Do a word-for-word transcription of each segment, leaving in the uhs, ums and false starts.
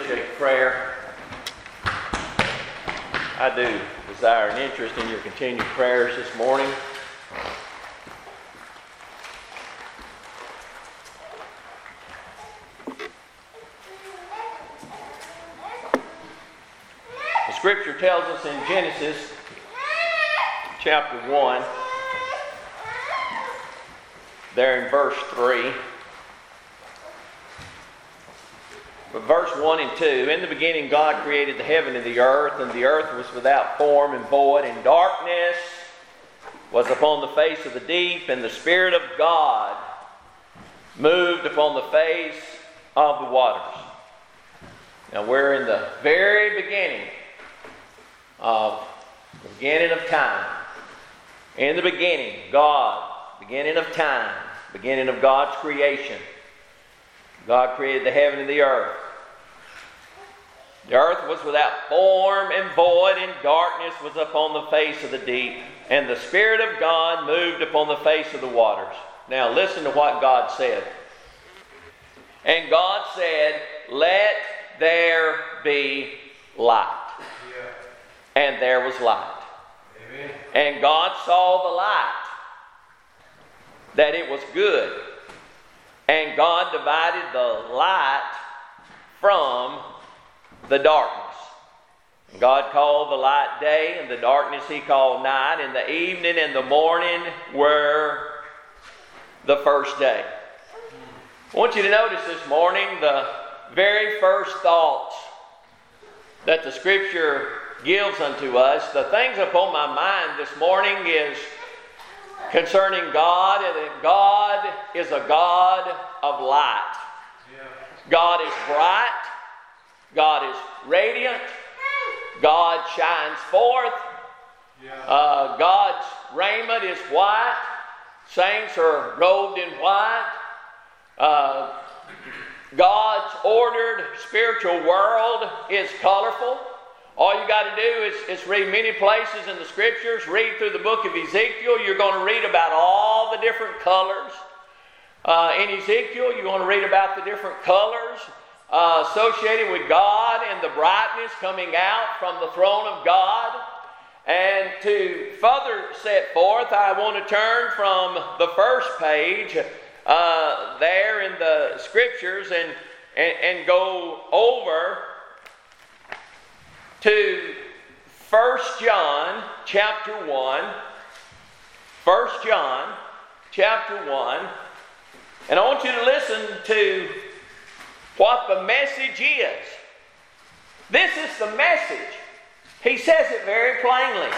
appreciate prayer. I do desire an interest in your continued prayers this morning. The scripture tells us in Genesis chapter one, there in verse three, but verse one and two, in the beginning God created the heaven and the earth, and the earth was without form and void, and darkness was upon the face of the deep, and the Spirit of God moved upon the face of the waters. Now we're in the very beginning of the beginning of time. In the beginning, God, beginning of time, beginning of God's creation. God created the heaven and the earth. The earth was without form and void, and darkness was upon the face of the deep. And the Spirit of God moved upon the face of the waters. Now listen to what God said. And God said, "Let there be light." Yeah. And there was light. Amen. And God saw the light, that it was good. And God divided the light from the darkness. And God called the light day, and the darkness He called night, and the evening and the morning were the first day. I want you to notice this morning the very first thoughts that the Scripture gives unto us. The things upon my mind this morning is concerning God, and that God is a God of light. Yeah. God is bright. God is radiant. God shines forth. Yeah. Uh, God's raiment is white. Saints are robed in white. Uh, God's ordered spiritual world is colorful. All you got to do is, is read many places in the Scriptures. Read through the book of Ezekiel. You're going to read about all the different colors. Uh, in Ezekiel, you're going to read about the different colors uh, associated with God and the brightness coming out from the throne of God. And to further set forth, I want to turn from the first page uh, there in the Scriptures and, and, and go over to First John chapter one. First John chapter one. And I want you to listen to what the message is. This is the message. He says it very plainly.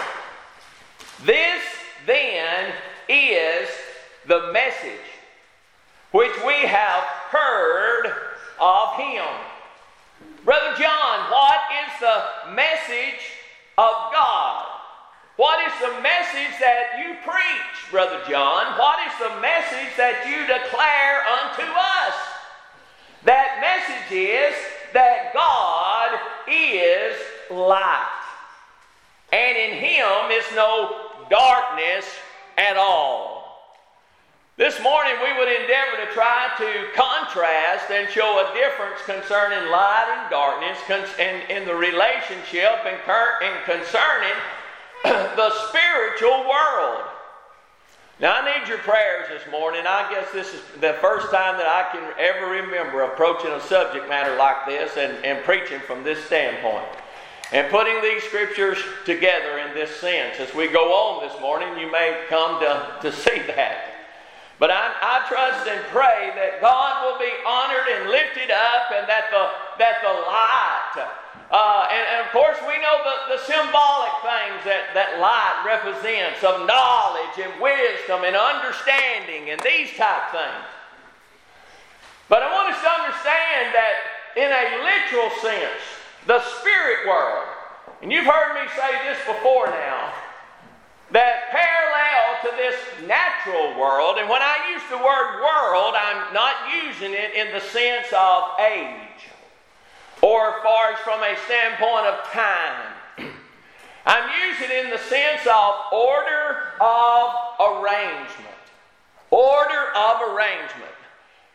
This then is the message which we have heard of Him. Brother John, what is the message of God? What is the message that you preach, Brother John? What is the message that you declare unto us? That message is that God is light, and in Him is no darkness at all. This morning we would endeavor to try to contrast and show a difference concerning light and darkness and in the relationship and concerning the spiritual world. Now I need your prayers this morning. I guess this is the first time that I can ever remember approaching a subject matter like this and, and preaching from this standpoint. And putting these scriptures together in this sense. As we go on this morning, you may come to, to see that. But I, I trust and pray that God will be honored and lifted up, and that the that the light, uh, and, and of course we know the, the symbolic things that, that light represents of knowledge and wisdom and understanding and these type things. But I want us to understand that in a literal sense, the spirit world, and you've heard me say this before now, that parallel to this natural world, and when I use the word world, I'm not using it in the sense of age or as far as from a standpoint of time. I'm using it in the sense of order of arrangement. Order of arrangement.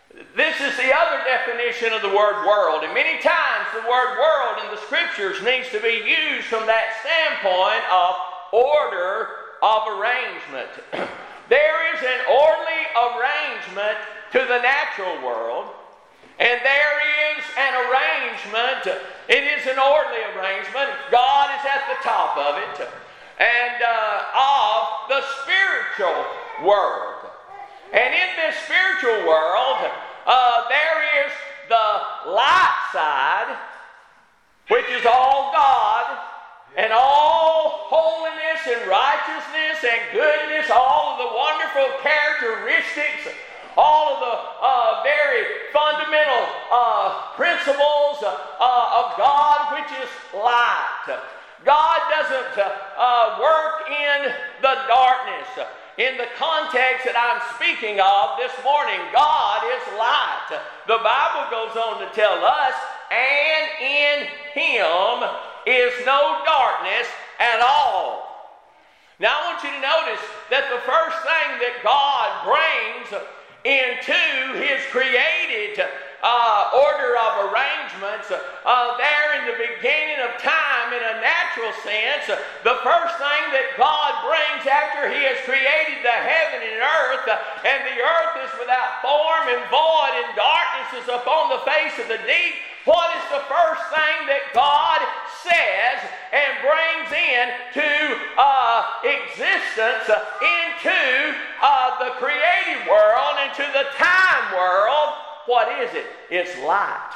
This is the other definition of the word world. And many times the word world in the Scriptures needs to be used from that standpoint of order of arrangement. There is an orderly arrangement to the natural world, and there is an arrangement. It is an orderly arrangement. God is at the top of it, and uh, of the spiritual world. And in this spiritual world, uh, there is the light side, which is all God, and all holiness and righteousness and goodness, all of the wonderful characteristics, all of the uh, very fundamental uh, principles uh, of God, which is light. God doesn't uh, uh, work in the darkness. In the context that I'm speaking of this morning, God is light. The Bible goes on to tell us, and in Him is no darkness at all. Now I want you to notice that the first thing that God brings into His created uh, order of arrangements, uh, there in the beginning of time, in a natural sense, the first thing that God brings after He has created the heaven and earth, and the earth is without form and void, and darkness is upon the face of the deep, what is the first thing that God says and brings into uh, existence, into uh, the created world, into the time world? What is it? It's light.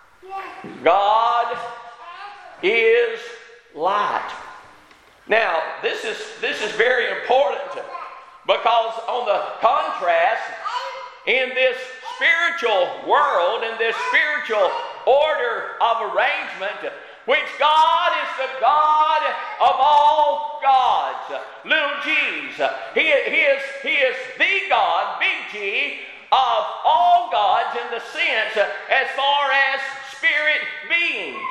God is light. Now, this is this is very important, because on the contrast, in this spiritual world, in this spiritual order of arrangement, which God is the God of all gods, little g's. He, he, is, he is the God, big G, of all gods in the sense as far as spirit beings.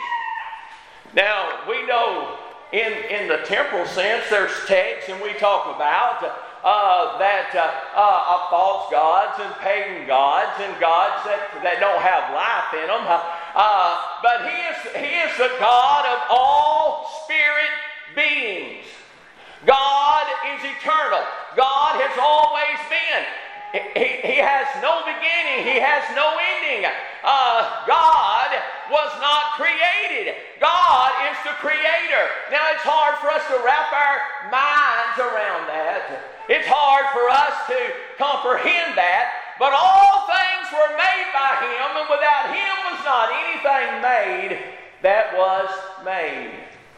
Now, we know in, in the temporal sense, there's texts, and we talk about uh, that uh, uh, of false gods and pagan gods and gods that, that don't have life in them. Uh, but he is, he is the God of all spirit beings. God is eternal. God has always been. He, he has no beginning. He has no ending. Uh, God was not created. God is the creator. Now, it's hard for us to wrap our minds around that. It's hard for us to comprehend that. But all things were made by Him, and without Him was not anything made that was made.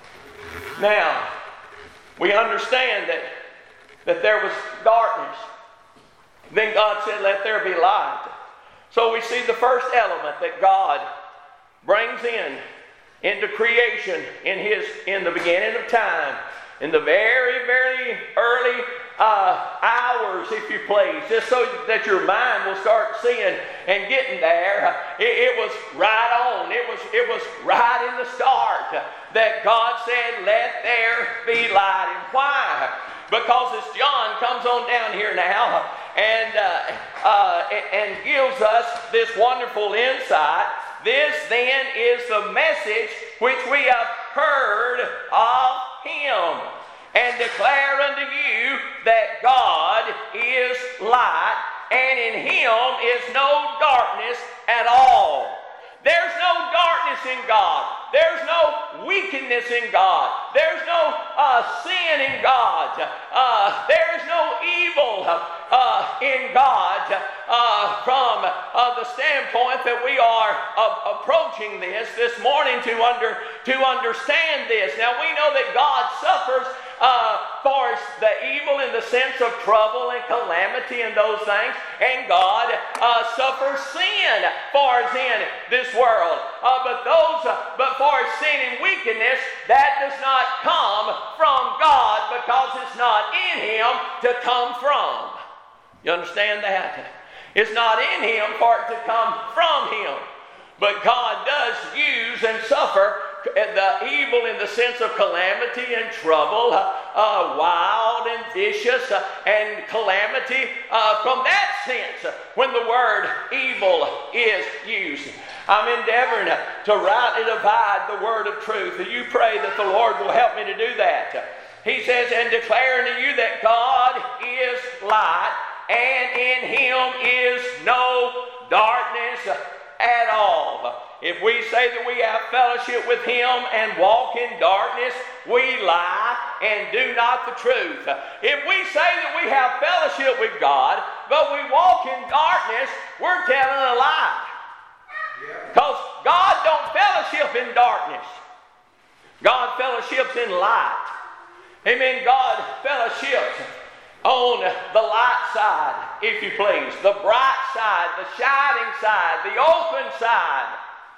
Now, we understand that, that there was darkness. Then God said, let there be light. So we see the first element that God brings in into creation in His in the beginning of time, in the very, very early uh, hours, if you please, just so that your mind will start seeing and getting there. It, it was right on. It was it was right in the start that God said, let there be light. And why? Because as John comes on down here now and uh, uh, and gives us this wonderful insight, this then is the message which we have heard of Him, and declare unto you that God is light, and in Him is no darkness at all. There's no darkness in God. There's no wickedness in God. There's no uh, sin in God. Uh, there's no evil uh, in God uh, from uh, the standpoint that we are uh, approaching this this morning to under to understand this. Now, we know that God suffers Uh, for the evil in the sense of trouble and calamity and those things, and God uh, suffers sin for us in this world. Uh, but those, uh, but for sin and wickedness, that does not come from God, because it's not in Him to come from. You understand that? It's not in Him for it to come from Him. But God does use and suffer the evil in the sense of calamity and trouble, uh, uh, wild and vicious uh, and calamity uh, from that sense uh, when the word evil is used. I'm endeavoring uh, to rightly divide the word of truth. And you pray that the Lord will help me to do that. He says, and declaring to you that God is light, and in Him is no darkness at all. If we say that we have fellowship with Him and walk in darkness, we lie and do not the truth. If we say that we have fellowship with God, but we walk in darkness, we're telling a lie. Because God don't fellowship in darkness. God fellowships in light. Amen. God fellowships on the light side, if you please. The bright side, the shining side, the open side.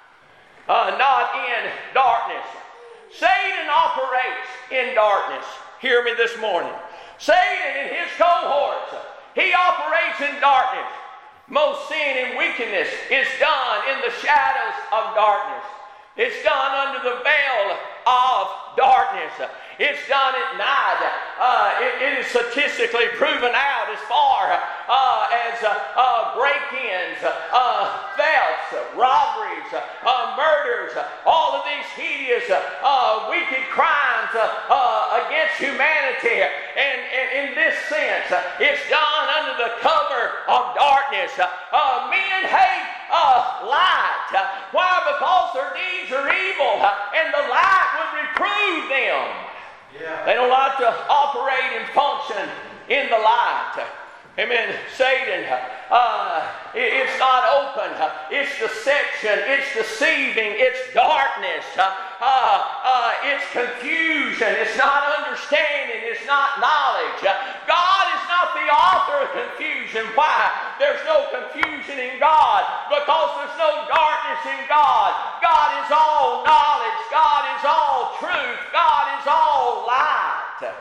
Uh, not in darkness. Satan operates in darkness. Hear me this morning. Satan and his cohorts, he operates in darkness. Most sin and wickedness is done in the shadows of darkness. It's done under the veil of darkness. It's done at night. Uh, it, it is statistically proven out as far uh, as uh, uh, break-ins, uh, thefts, robberies, uh, murders, all of these hideous, uh, wicked crimes uh, uh, against humanity. And, and in this sense, it's done under the cover of darkness. Uh, men hate uh, light. Why? Because their deeds are evil, and the light would reprove them. Yeah. They don't like to operate and function in the light. Amen. Satan, uh, it, it's not open. It's deception. It's deceiving. It's darkness. Uh, uh, it's confusion. It's not understanding. It's not knowledge. God is not the author of confusion. Why? There's no confusion in God because there's no darkness in God. God is all knowledge. God is all truth. God is all light.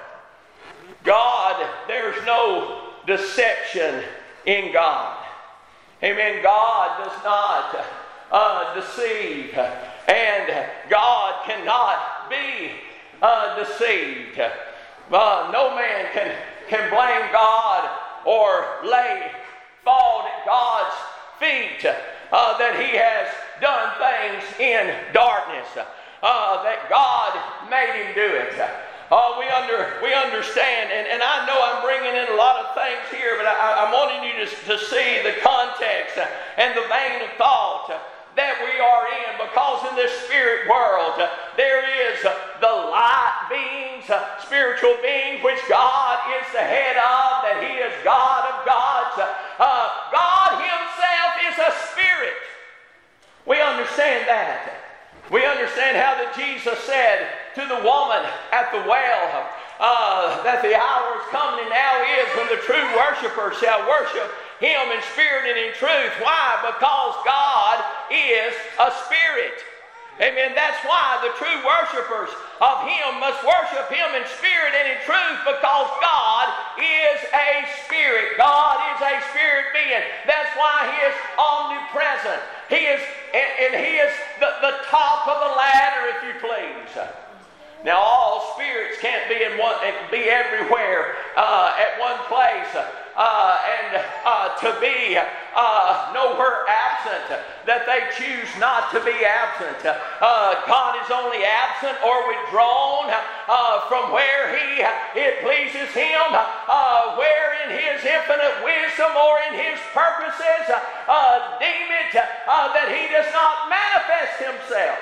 God, there's no deception in God. Amen. God does not uh, deceive, and God cannot be uh, deceived. Uh, no man can, can blame God or lay fault at God's feet uh, that He has done things in darkness, uh, that God made Him do it. Oh, we under we understand, and, and I know I'm bringing in a lot of things here, but I, I'm wanting you to, to see the context and the vein of thought that we are in, because in this spirit world there is the light beings, spiritual beings, which God is the head of, that He is God of gods. Uh, God Himself is a spirit. We understand that. We understand how that Jesus said to the woman at the well uh, that the hour is coming and now is when the true worshiper shall worship Him in spirit and in truth. Why? Because God is a spirit. Amen. That's why the true worshipers of Him must worship Him in spirit and in truth, because God is a spirit. God is a spirit being. That's why He is omnipresent. He is, and, and He is the, the top of the ladder, if you please. Now, all spirits can't be in one, be everywhere uh, at one place, uh, and uh, to be uh, nowhere absent, that they choose not to be absent. Uh, God is only absent or withdrawn uh, from where He it pleases Him, uh, where in His infinite wisdom or in His purposes uh, deem it uh, that He does not manifest Himself.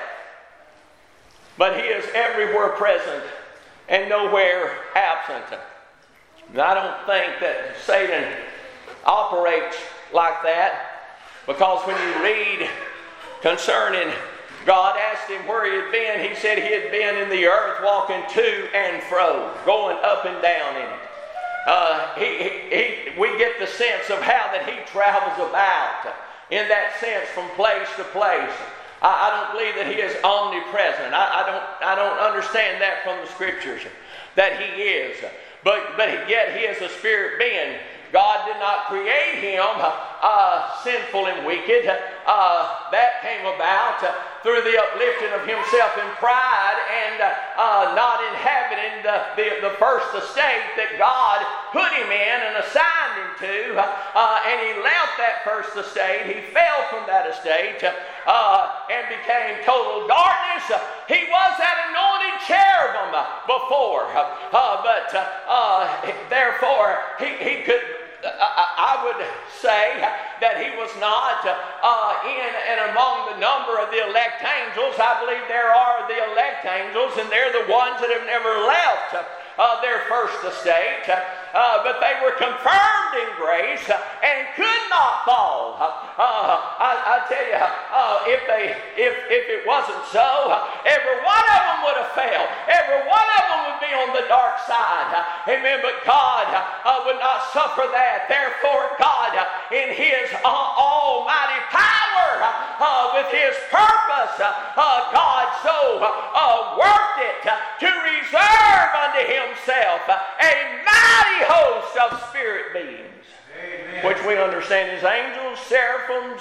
But He is everywhere present and nowhere absent. And I don't think that Satan operates like that, because when you read concerning God asked him where he had been, he said he had been in the earth walking to and fro, going up and down in it. Uh, he, he, he, we get the sense of how that he travels about in that sense from place to place. I, I don't believe that he is omnipresent. I, I don't I don't understand that from the Scriptures, that he is. But, but yet he is a spirit being. God did not create him uh, sinful and wicked. Uh, that came about uh, through the uplifting of himself in pride and uh, uh, not inhabiting the, the, the first estate that God put him in and assigned him to. Uh, and he left that first estate. He fell from that estate uh, and became total darkness. He was that anointed cherubim before, uh, but uh, uh, therefore he, he could, uh, I would say that he was not uh, in and among the number of the elect angels. I believe there are the elect angels, and they're the ones that have never left uh, their first estate, uh, but they were confirmed in grace and could not fall. Uh, I, I tell you, uh, if they, if if it wasn't so, every one of them would have failed. Every one of them would be on the dark side. Amen. But God uh, would not suffer that. Therefore, God, in His uh, almighty power, uh, with His purpose, uh, God so uh, worked it to reserve unto Himself a mighty host of spirit beings, Amen. Which we understand as angels, seraphims,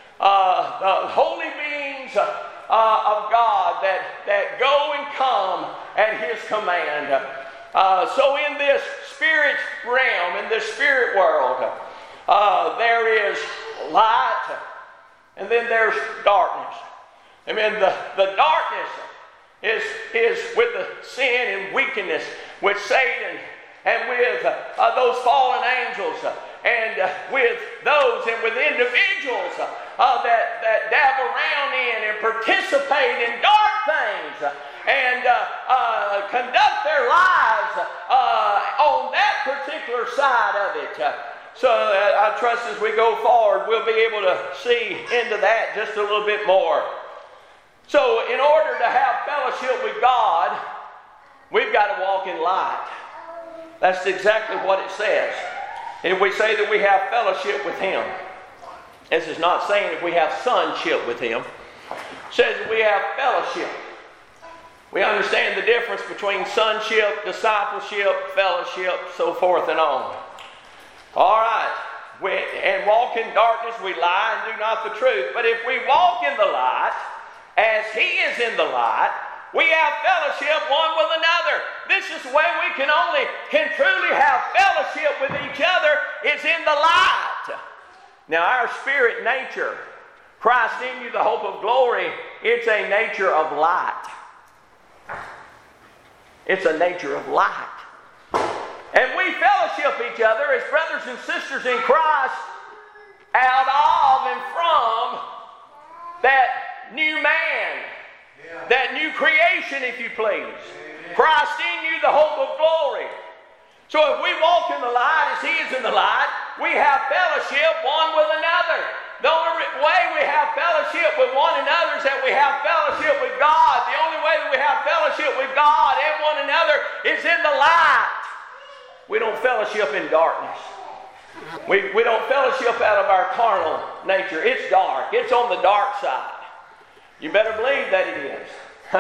uh, the holy beings uh, of God that, that go and come at His command. Uh, so in this spirit realm, in this spirit world, uh, there is light, and then there's darkness. I mean, the, the darkness is, is with the sin and wickedness, with Satan, and with uh, those fallen angels, uh, and uh, with those and with individuals uh, that, that dab around in and participate in dark things uh, and uh, uh, conduct their lives uh, on that particular side of it. Uh, so uh, I trust as we go forward, we'll be able to see into that just a little bit more. So in order to have fellowship with God, we've got to walk in light. That's exactly what it says. If we say that we have fellowship with Him, this is not saying if we have sonship with Him. It says that we have fellowship. We understand the difference between sonship, discipleship, fellowship, so forth and on. All right. We, and walk in darkness, we lie and do not the truth. But if we walk in the light, as He is in the light, we have fellowship one with another. This is the way we can only, can truly have fellowship with each other, is in the light. Now our spirit nature, Christ in you, the hope of glory, it's a nature of light. It's a nature of light. And we fellowship each other as brothers and sisters in Christ out of and from that new man. Yeah. That new creation, if you please. Amen. Christ in you, the hope of glory. So if we walk in the light as He is in the light, we have fellowship one with another. The only way we have fellowship with one another is that we have fellowship with God. The only way that we have fellowship with God and one another is in the light. We don't fellowship in darkness. We, we don't fellowship out of our carnal nature. It's dark. It's on the dark side. You better believe that it is.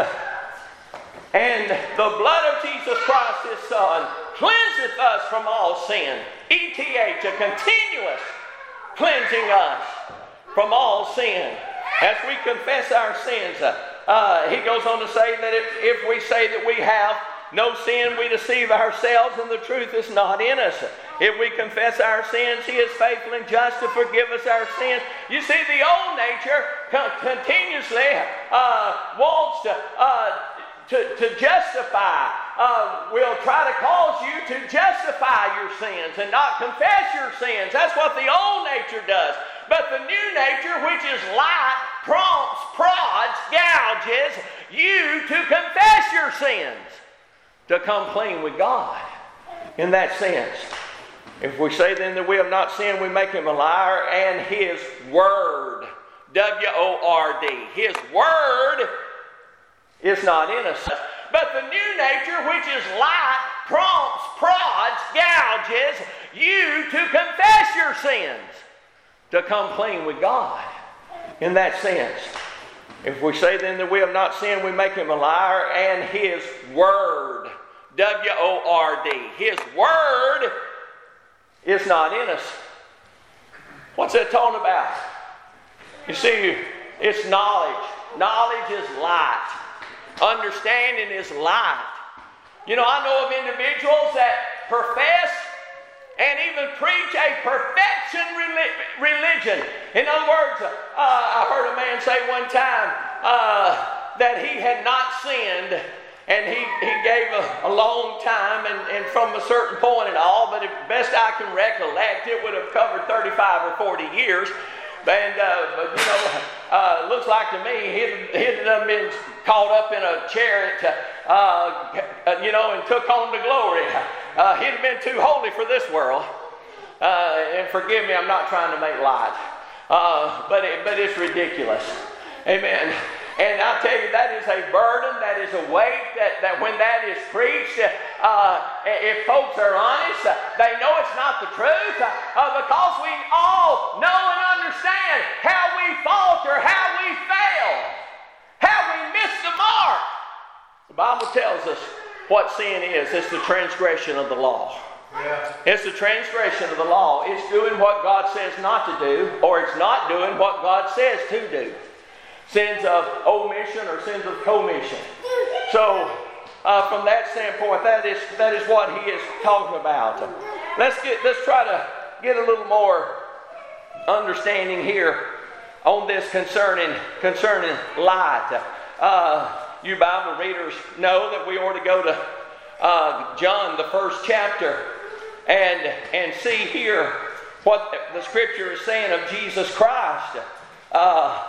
And the blood of Jesus Christ, His Son, cleanseth us from all sin. E T H, a continuous cleansing us from all sin. As we confess our sins, uh, He goes on to say that if, if we say that we have no sin, we deceive ourselves and the truth is not in us. If we confess our sins, He is faithful and just to forgive us our sins. You see, the old nature continuously uh, wants to, uh, to, to justify, uh, will try to cause you to justify your sins and not confess your sins. That's what the old nature does. But the new nature, which is light, prompts, prods, gouges you to confess your sins, to come clean with God. In that sense, if we say then that we have not sinned, we make Him a liar, and His word, W O R D, His word is not in us. But the new nature, which is light, prompts, prods, gouges you to confess your sins, to come clean with God. In that sense, if we say then that we have not sinned, we make Him a liar, and His word, W O R D, His word is not in us. What's that talking about? You see, it's knowledge. Knowledge is light. Understanding is light. You know, I know of individuals that profess and even preach a perfection religion. In other words, uh, I heard a man say one time uh, that he had not sinned, and he, he gave a, a long time and, and from a certain point and all, but if best I can recollect, it would have covered thirty-five or forty years. And, uh, but, you know, uh, looks like to me he'd, he'd have been caught up in a chariot, uh, you know, and took on the glory. Uh, he'd have been too holy for this world. Uh, and forgive me, I'm not trying to make light. Uh, but, it, but it's ridiculous. Amen. And I'll tell you, that is a burden, that is a weight, that, that when that is preached, uh, if folks are honest, uh, they know it's not the truth, uh, because we all know and understand how we falter, how we fail, how we miss the mark. The Bible tells us what sin is. It's the transgression of the law. Yeah. It's the transgression of the law. It's doing what God says not to do, or it's not doing what God says to do. Sins of omission or sins of commission. So, uh, from that standpoint, that is that is what he is talking about. Let's get let's try to get a little more understanding here on this concerning concerning light. Uh, you Bible readers know that we ought to go to uh, John, the first chapter, and and see here what the Scripture is saying of Jesus Christ. Uh,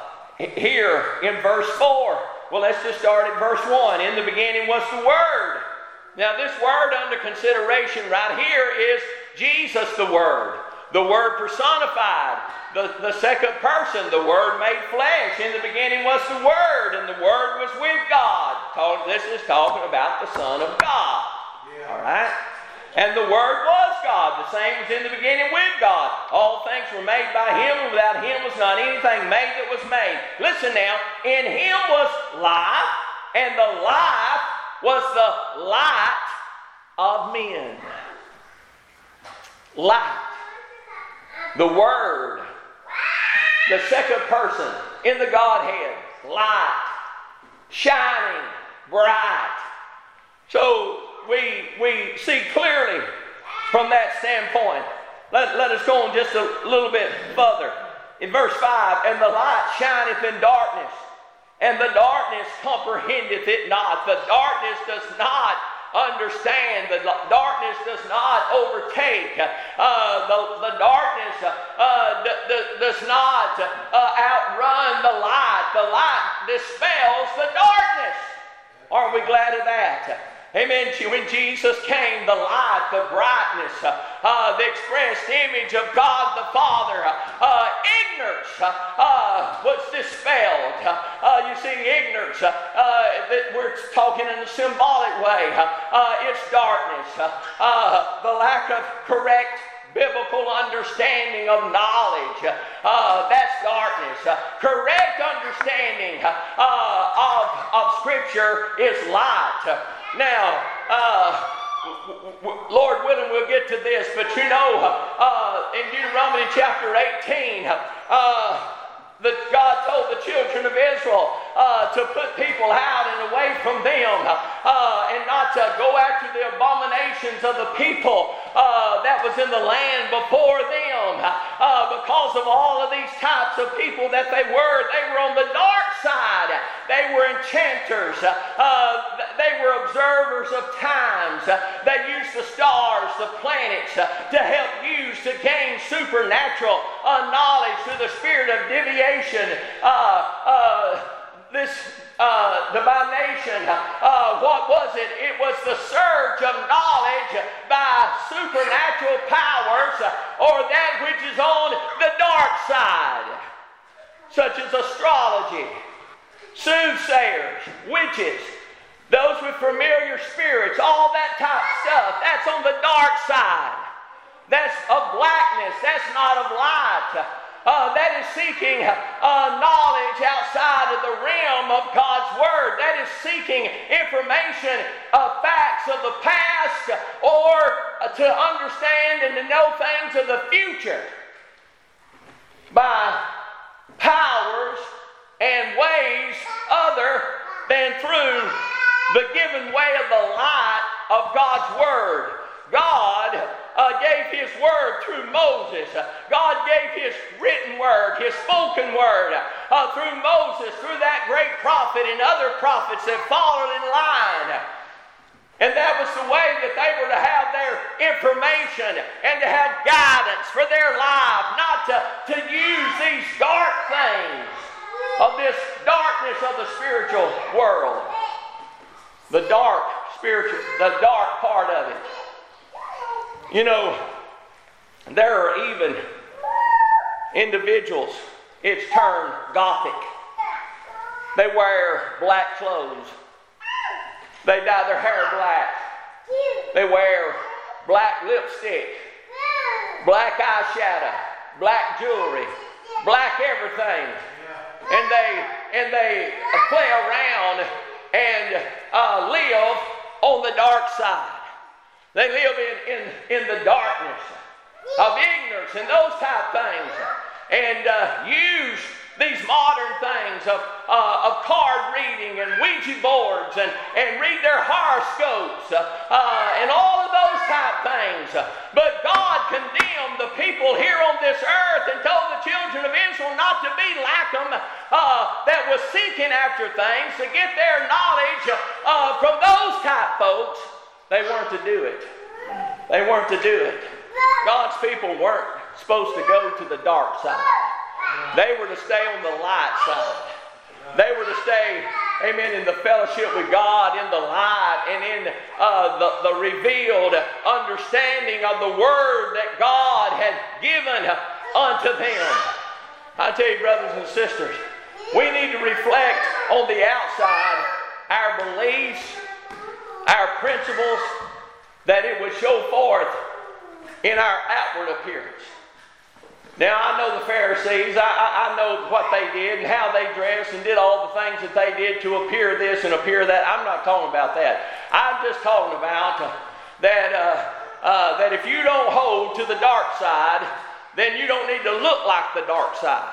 Here in verse four. Well, let's just start at verse one. In the beginning was the Word. Now this word under consideration right here is Jesus the Word. The Word personified. The, the second person, the Word made flesh. In the beginning was the Word, and the Word was with God. This is talking about the Son of God. Yeah. All right? And the Word was God. The same was in the beginning with God. All things were made by Him, and without Him was not anything made that was made. Listen now. In Him was life, and the life was the light of men. Light. The Word. The second person in the Godhead. Light. Shining. Bright. So, We, we see clearly from that standpoint. Let, let us go on just a little bit further. In verse five, and the light shineth in darkness, and the darkness comprehendeth it not. The darkness does not understand. The darkness does not overtake. Uh, the, the darkness uh, d- d- does not uh, outrun the light. The light dispels the darkness. Aren't we glad of that? Amen. When Jesus came, the light, the brightness, uh, the expressed image of God the Father, uh, ignorance uh, was dispelled. Uh, you see, ignorance, uh, that we're talking in a symbolic way, uh, it's darkness. Uh, the lack of correct biblical understanding of knowledge, uh, that's darkness. Uh, correct understanding uh, of, of Scripture is light. Now, uh, w- w- Lord willing, we'll get to this, but you know, uh, in Deuteronomy chapter eighteen, uh, that God told the children of Israel uh, to put people out and away from them, uh, and not to go after the abominations of the people uh, that was in the land before them, uh, because of all of these types of people that they were. They were on the dark side. They were enchanters. Uh, they were observers of times. They used the stars, the planets, uh, to help use to gain supernatural uh, knowledge through the spirit of divination. Uh, uh, this uh, divination, uh, what was it? It was the surge of knowledge by supernatural powers, or that which is on the dark side, such as astrology, soothsayers, witches, those with familiar spirits, all that type of stuff. That's on the dark side. That's of blackness. That's not of light. Uh, that is seeking uh, knowledge outside of the realm of God's Word. That is seeking information, uh, facts of the past, or uh, to understand and to know things into the future by powers and ways other than through the given way of the light of God's Word. God uh, gave His Word through Moses. God gave His written Word, His spoken Word uh, through Moses, through that great prophet and other prophets that followed in line. And that was the way that they were to have their information and to have guidance for their life, not to, to use these dark things of this darkness of the spiritual world. The dark spiritual, the dark part of it. You know, there are even individuals, it's termed Gothic. They wear black clothes. They dye their hair black. They wear black lipstick, black eyeshadow, black jewelry, black everything. And they and they play around and uh, live on the dark side. They live in, in, in the darkness of ignorance and those type things. And uh, use these modern things of, uh, of card reading and Ouija boards and, and read their horoscopes uh, and all of those type things. But God condemned the people here on this earth and told the children of Israel not to be like them uh, that was seeking after things to get their knowledge uh, from those type folks. They weren't to do it. They weren't to do it. God's people weren't supposed to go to the dark side. They were to stay on the light side. They were to stay, amen, in the fellowship with God, in the light, and in uh, the, the revealed understanding of the Word that God had given unto them. I tell you, brothers and sisters, we need to reflect on the outside our beliefs, our principles, that it would show forth in our outward appearance. Now, I know the Pharisees. I, I, I know what they did and how they dressed and did all the things that they did to appear this and appear that. I'm not talking about that. I'm just talking about uh, that, uh, uh, that if you don't hold to the dark side, then you don't need to look like the dark side.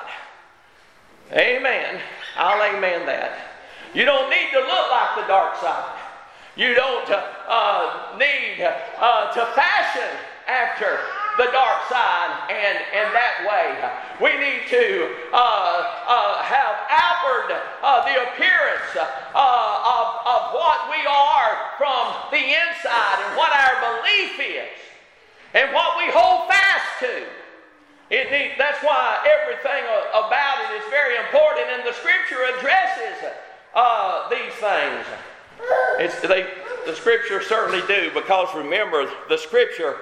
Amen. I'll amen that. You don't need to look like the dark side. You don't uh, uh, need uh, to fashion after the dark side, and, and that way we need to uh, uh, have outward uh, the appearance uh, of, of what we are from the inside and what our belief is and what we hold fast to. It need, that's why everything about it is very important, and the Scripture addresses uh, these things. It's, they, the Scripture certainly do, because remember, the Scripture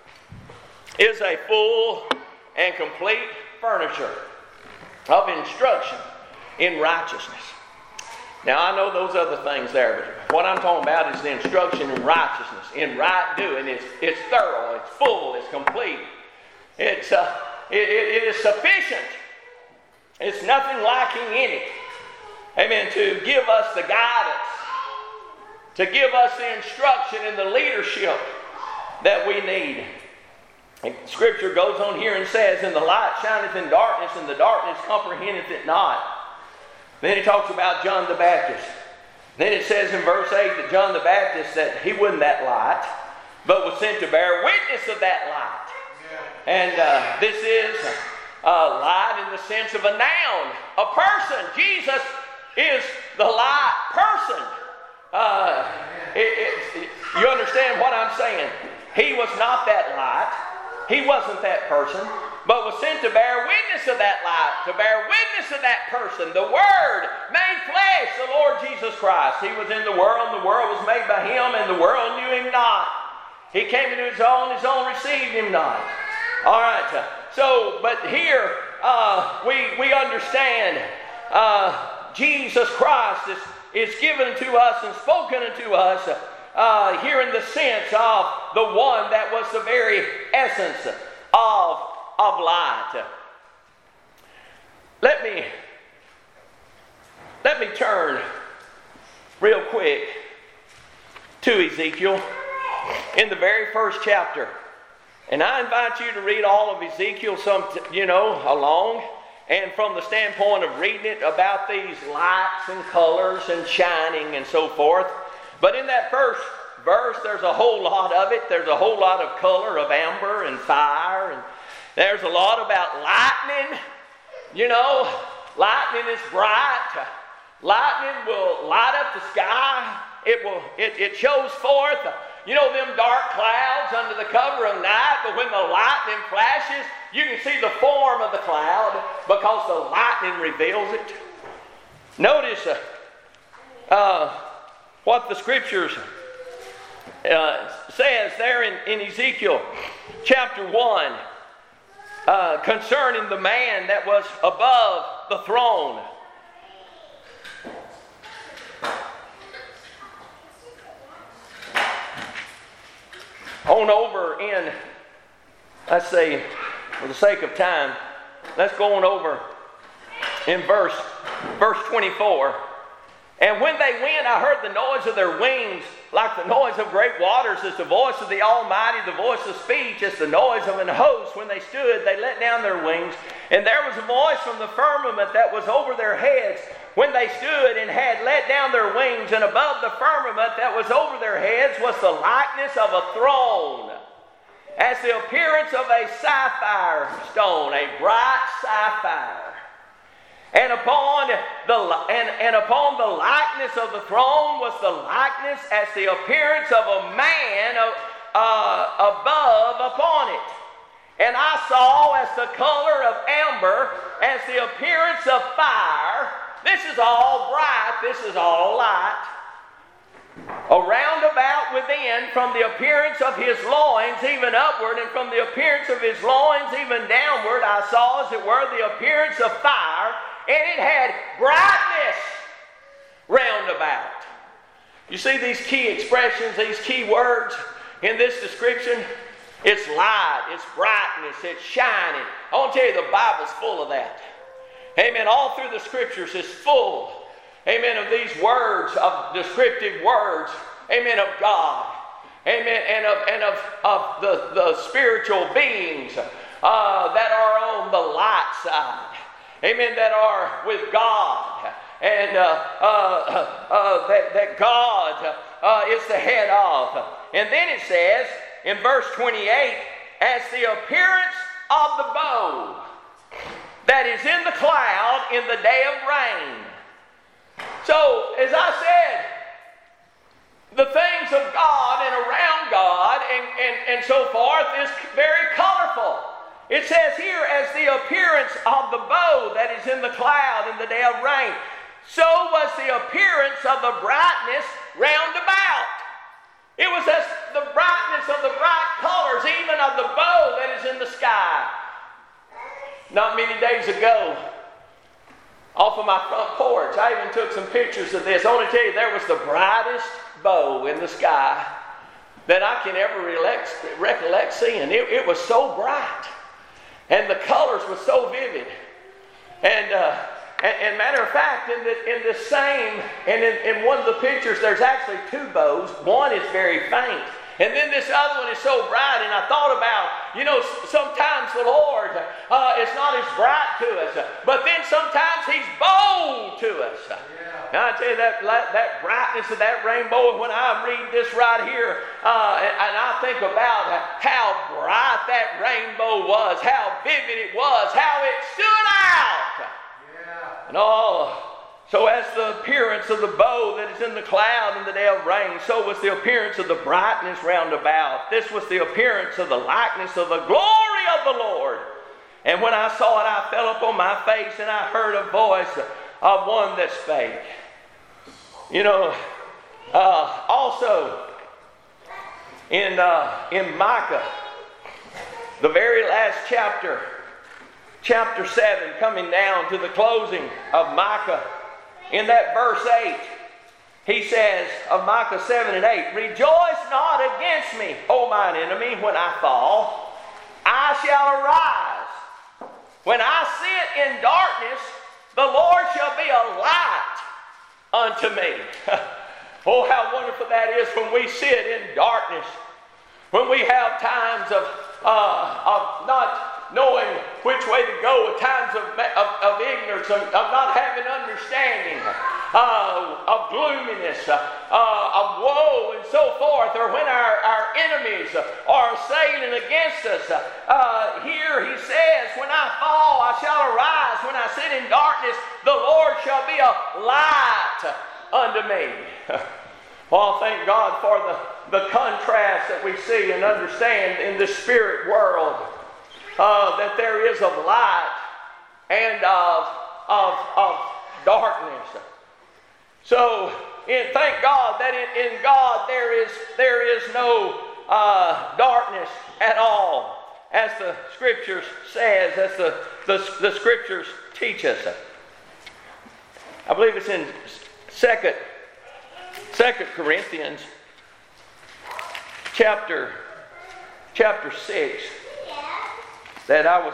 is a full and complete furniture of instruction in righteousness. Now, I know those other things there, but what I'm talking about is the instruction in righteousness, in right doing. It's, it's thorough, it's full, it's complete. It's, uh, it, it, it is sufficient. It's nothing lacking in it. Amen. To give us the guidance, to give us the instruction and the leadership that we need. And Scripture goes on here and says, "And the light shineth in darkness, and the darkness comprehendeth it not." Then he talks about John the Baptist. Then it says in verse eight that John the Baptist, that he wasn't that light, but was sent to bear witness of that light. Yeah. And uh, this is uh, light in the sense of a noun, a person. Jesus is the light person. Uh, it, it, it, you understand what I'm saying? He was not that light. He wasn't that person, but was sent to bear witness of that light, to bear witness of that person. The Word made flesh, the Lord Jesus Christ. He was in the world, and the world was made by Him, and the world knew Him not. He came into His own, His own received Him not. All right, so, but here uh, we, we understand uh, Jesus Christ is, is given to us and spoken unto us Uh, here in the sense of the one that was the very essence of, of light. Let me, let me turn real quick to Ezekiel in the very first chapter And I invite you to read all of Ezekiel, some, you know, along. And from the standpoint of reading it about these lights and colors and shining and so forth. But in that first verse, there's a whole lot of it. There's a whole lot of color of amber and fire. And there's a lot about lightning. You know, lightning is bright. Lightning will light up the sky. It will. It, it shows forth, you know, them dark clouds under the cover of night. But when the lightning flashes, you can see the form of the cloud because the lightning reveals it. Notice uh, uh, what the Scriptures uh, says there in, in Ezekiel chapter one uh, concerning the man that was above the throne. On over in, let's say, for the sake of time, let's go on over in verse, verse twenty-four. And when they went, I heard the noise of their wings, like the noise of great waters, as the voice of the Almighty, the voice of speech, as the noise of an host. When they stood, they let down their wings. And there was a voice from the firmament that was over their heads. When they stood and had let down their wings, and above the firmament that was over their heads was the likeness of a throne, as the appearance of a sapphire stone, a bright sapphire. And upon the and, and upon the likeness of the throne was the likeness as the appearance of a man uh, above upon it. And I saw as the color of amber, as the appearance of fire. This is all bright, this is all light. Around about within, from the appearance of his loins even upward, and from the appearance of his loins even downward, I saw as it were the appearance of fire, and it had brightness round about. You see these key expressions, these key words in this description? It's light, it's brightness, it's shining. I want to tell you, the Bible's full of that. Amen. All through the Scriptures is full, amen, of these words, of descriptive words, amen, of God, amen, and of and of, of the, the spiritual beings uh, that are on the light side, amen, that are with God, and uh, uh, uh, that, that God uh, is the head of. And then it says in verse twenty-eight, as the appearance of the bow that is in the cloud in the day of rain. So, as I said, the things of God and around God and, and, and so forth is very colorful. It says here, as the appearance of the bow that is in the cloud in the day of rain, so was the appearance of the brightness round about. It was as the brightness of the bright colors, even of the bow that is in the sky. Not many days ago, off of my front porch, I even took some pictures of this. I want to tell you, there was the brightest bow in the sky that I can ever recollect, recollect seeing. It, it was so bright, and the colors were so vivid. And, uh, and, and matter of fact, in the, in the same, and in, in one of the pictures, there's actually two bows. One is very faint. And then this other one is so bright, and I thought about, you know, sometimes the Lord uh, is not as bright to us, but then sometimes He's bold to us. Yeah. And I tell you, that, that brightness of that rainbow, when I read this right here, uh, and, and I think about how bright that rainbow was, how vivid it was, how it stood out. Yeah. And all. So as the appearance of the bow that is in the cloud in the day of rain, so was the appearance of the brightness round about. This was the appearance of the likeness of the glory of the Lord. And when I saw it, I fell upon my face, and I heard a voice of one that spake. You know, uh, also in, uh, in Micah, the very last chapter, chapter seven, coming down to the closing of Micah, in that verse eight, he says of Micah seven and eight, rejoice not against me, O mine enemy, when I fall. I shall arise. When I sit in darkness, the Lord shall be a light unto me. Oh, how wonderful that is when we sit in darkness. When we have times of uh, of not knowing which way to go, at times of, of, of ignorance, of, of not having understanding, uh, of gloominess, uh, uh, of woe and so forth, or when our, our enemies are assailing against us. Uh, here he says, when I fall, I shall arise. When I sit in darkness, the Lord shall be a light unto me. Well, thank God for the, the contrast that we see and understand in the spirit world, uh, that there is of light and of, of, of darkness. So, in, thank God that in, in God there is, there is no uh, darkness at all, as the Scriptures says, as the, the, the Scriptures teach us. I believe it's in Second Second Corinthians chapter chapter six that I was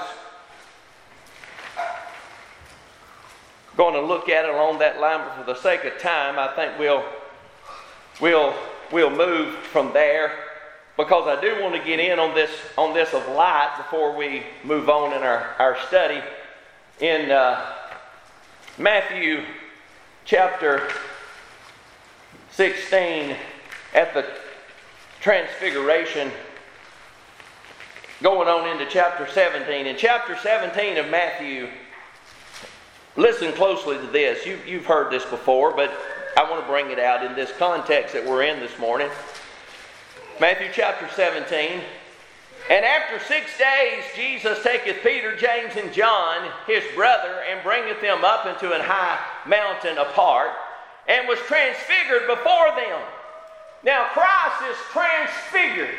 going to look at it along that line, but for the sake of time, I think we'll we'll we'll move from there, because I do want to get in on this on this of light before we move on in our, our study. In uh, Matthew chapter sixteen, at the Transfiguration, going on into chapter seventeen. In chapter seventeen of Matthew, listen closely to this. You, you've heard this before, but I want to bring it out in this context that we're in this morning. Matthew chapter seventeen. And after six days Jesus taketh Peter, James, and John, his brother, and bringeth them up into an high mountain apart, and was transfigured before them. Now Christ is transfigured.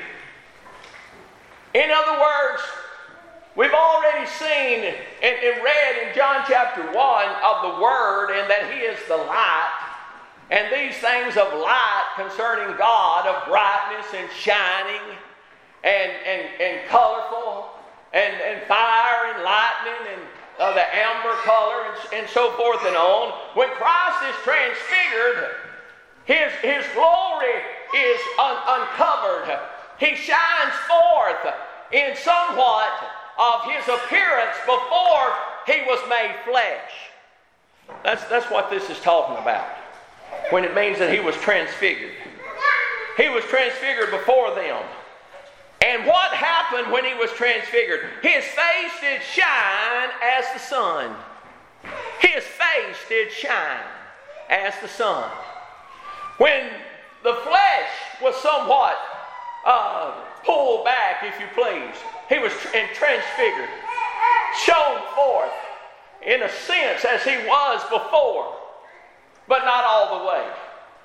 In other words, we've already seen and, and read in John chapter one of the Word, and that He is the light. And these things of light concerning God, of brightness and shining and, and, and colorful and, and fire and lightning and uh, the amber color and, and so forth and on. When Christ is transfigured, His, his glory is un- uncovered. He shines forth in somewhat of His appearance before He was made flesh. That's, that's what this is talking about, when it means that He was transfigured. He was transfigured before them. And what happened when He was transfigured? His face did shine as the sun. His face did shine as the sun. When the flesh was somewhat uh, pulled back, if you please, He was and transfigured, shone forth in a sense as He was before, but not all the way.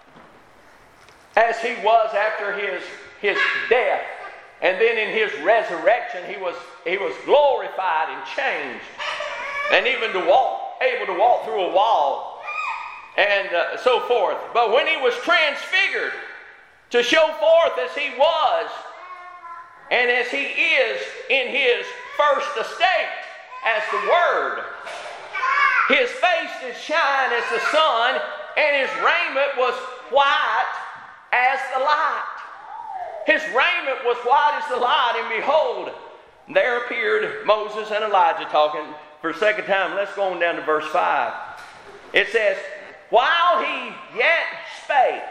As He was after His, his death. And then in His resurrection, He was, he was glorified and changed. And even to walk, able to walk through a wall and uh, so forth. But when He was transfigured, to show forth as He was and as He is in His first estate as the Word, His face did shine as the sun, and His raiment was white as the light. His raiment was white as the light, and behold, there appeared Moses and Elijah talking for a second time. Let's go on down to verse five. It says, while he yet spake,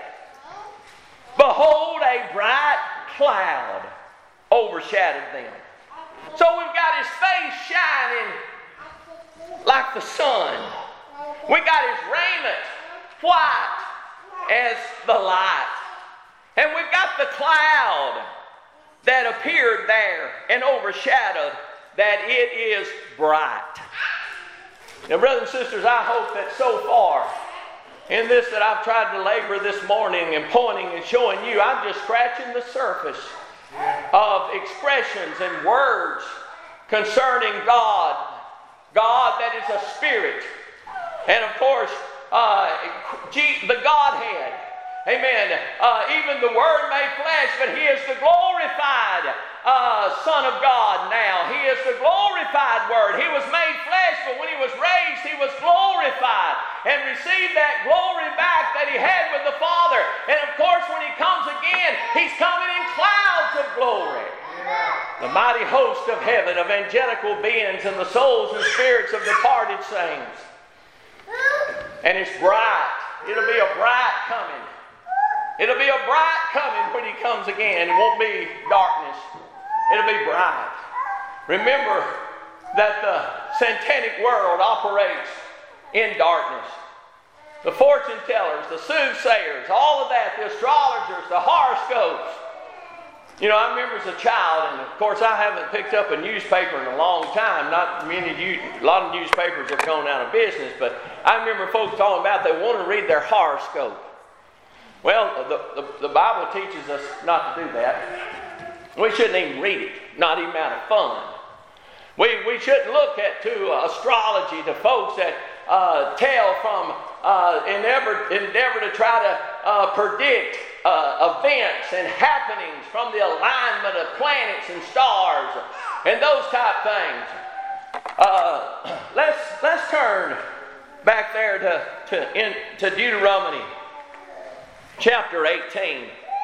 behold, a bright cloud overshadowed them. So we've got His face shining like the sun. We got His raiment white as the light. And we've got the cloud that appeared there and overshadowed, that it is bright. Now, brothers and sisters, I hope that so far in this that I've tried to labor this morning and pointing and showing you, I'm just scratching the surface of expressions and words concerning God. God that is a spirit. And of course, uh, the Godhead. Amen. Uh, even the Word made flesh, but He is the glorified uh, Son of God now. He is the glorified Word. He was made flesh, but when He was raised, He was glorified and received that glory back that He had with the Father. And of course, when He comes again, He's coming in clouds of glory. Yeah. the mighty host of heaven, of angelical beings, and the souls and spirits of departed saints. And it's bright. It'll be a bright coming. It'll be a bright coming when He comes again. It won't be darkness. It'll be bright. Remember that the satanic world operates in darkness. The fortune tellers, the soothsayers, all of that, the astrologers, the horoscopes. You know, I remember as a child, and of course I haven't picked up a newspaper in a long time. Not many, a lot of newspapers have gone out of business, but I remember folks talking about they want to read their horoscope. Well, the, the, the Bible teaches us not to do that. We shouldn't even read it, not even out of fun. We, we shouldn't look at to uh, astrology, to folks that uh, tell from uh, endeavor, endeavor to try to uh, predict uh, events and happenings from the alignment of planets and stars and those type things. Uh, let's let's turn back there to to, in, to Deuteronomy chapter eighteen.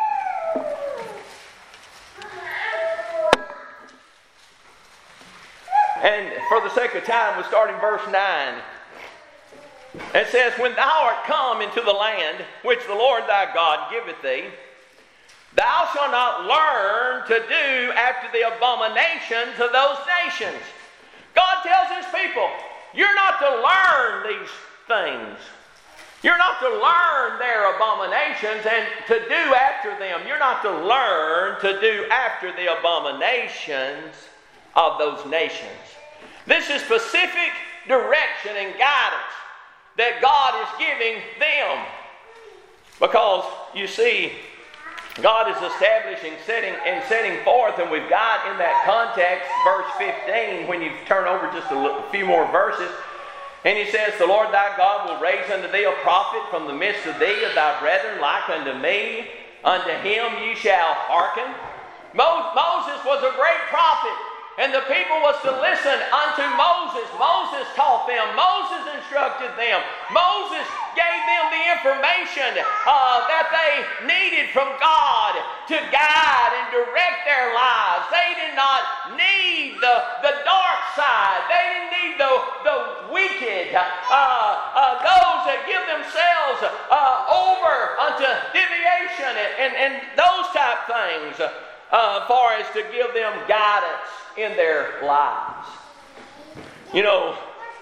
And for the sake of time, we'll start in verse nine. It says, when thou art come into the land which the Lord thy God giveth thee, thou shalt not learn to do after the abominations of those nations. God tells His people, you're not to learn these things. You're not to learn their abominations and to do after them. You're not to learn to do after the abominations of those nations. This is specific direction and guidance that God is giving them. Because, you see, God is establishing setting, and setting forth, and we've got in that context, verse fifteen, when you turn over just a, little, a few more verses, and He says, the Lord thy God will raise unto thee a prophet from the midst of thee, of thy brethren, like unto me. Unto him ye shall hearken. Mo- Moses was a great prophet. And the people was to listen unto Moses. Moses taught them. Moses instructed them. Moses gave them the information uh, that they needed from God to guide and direct their lives. They did not need the, the dark side. They didn't need the, the wicked, uh, uh, those that give themselves uh, over unto deviation and, and, and those type things, uh, far as to give them guidance in their lives. You know,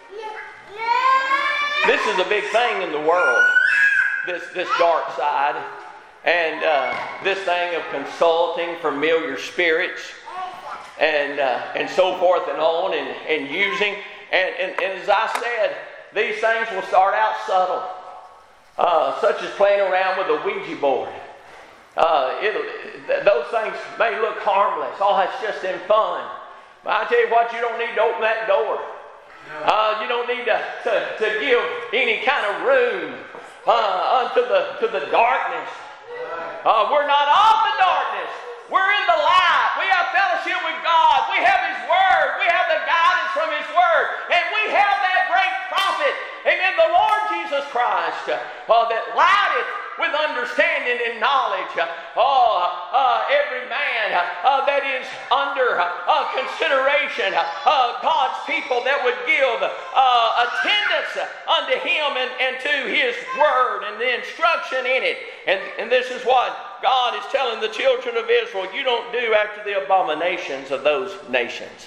this is a big thing in the world, this this dark side, and uh, this thing of consulting familiar spirits and uh, and so forth and on, and, and using, and, and, and as I said, these things will start out subtle, uh, such as playing around with a Ouija board. Uh, it'll, th- those things may look harmless. Oh, it's just in fun. But I tell you what, you don't need to open that door. Uh, you don't need to, to, to give any kind of room uh, unto the to the darkness. Uh, we're not of the darkness. We're in the light. We have fellowship with God. We have His Word. We have the guidance from His Word. And we have that great prophet, amen, the Lord Jesus Christ, uh, that lighteth with understanding and knowledge. Oh, uh, every man uh, that is under uh, consideration, uh, God's people that would give uh, attendance unto Him and, and to His Word and the instruction in it. And, and this is what God is telling the children of Israel. You don't do after the abominations of those nations.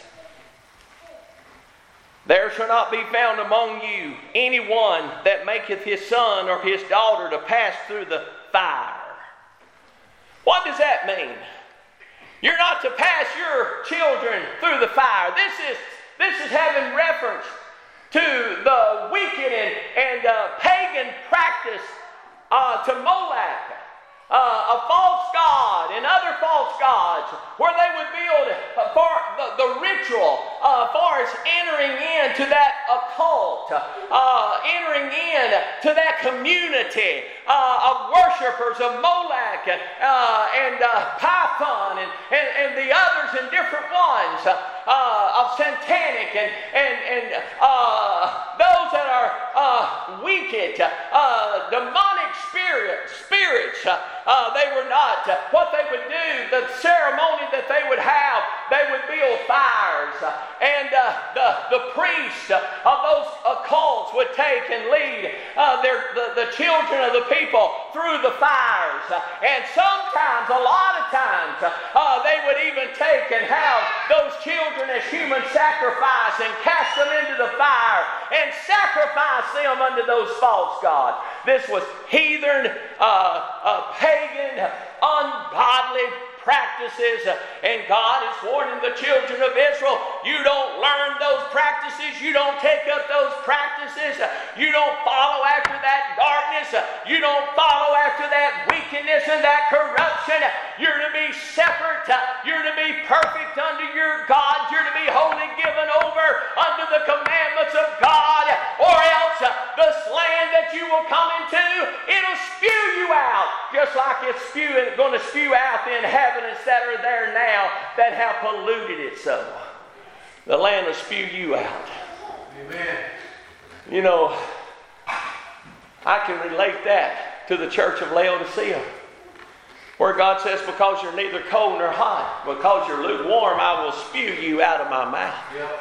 There shall not be found among you any one that maketh his son or his daughter to pass through the fire. What does that mean? You're not to pass your children through the fire. This is, this is having reference to the wicked and, and uh, pagan practice uh, to Molech. Uh, a false god and other false gods, where they would build uh, for the, the ritual uh, far as entering into that occult, uh, entering in to that community uh, of worshipers of Molech uh, and uh, Python and, and, and the others and different ones uh, of satanic and, and, and uh, those that are uh, wicked, uh, demonic spirits, spirits. Uh, Uh, they were not. Uh, what they would do, the ceremony that they would have, they would children of the people through the fires. And sometimes, a lot of times, uh, they would even take and have those children as human sacrifice and cast them into the fire and sacrifice them unto those false gods. This was heathen, uh, uh, pagan, ungodly practices, and God is warning the children of Israel, you don't learn those practices, you don't take up those practices, you don't follow after that darkness, you don't follow after that wickedness and that corruption. You're to be separate, you're to be perfect unto your God, you're to be wholly given over unto the commandments of God, or else this land that you will come into, it'll spew you out, just like it's spewing, going to spew out in heaven that are there now that have polluted it so. The land will spew you out. Amen. You know, I can relate that to the church of Laodicea, where God says, because you're neither cold nor hot, because you're lukewarm, I will spew you out of my mouth. Yep.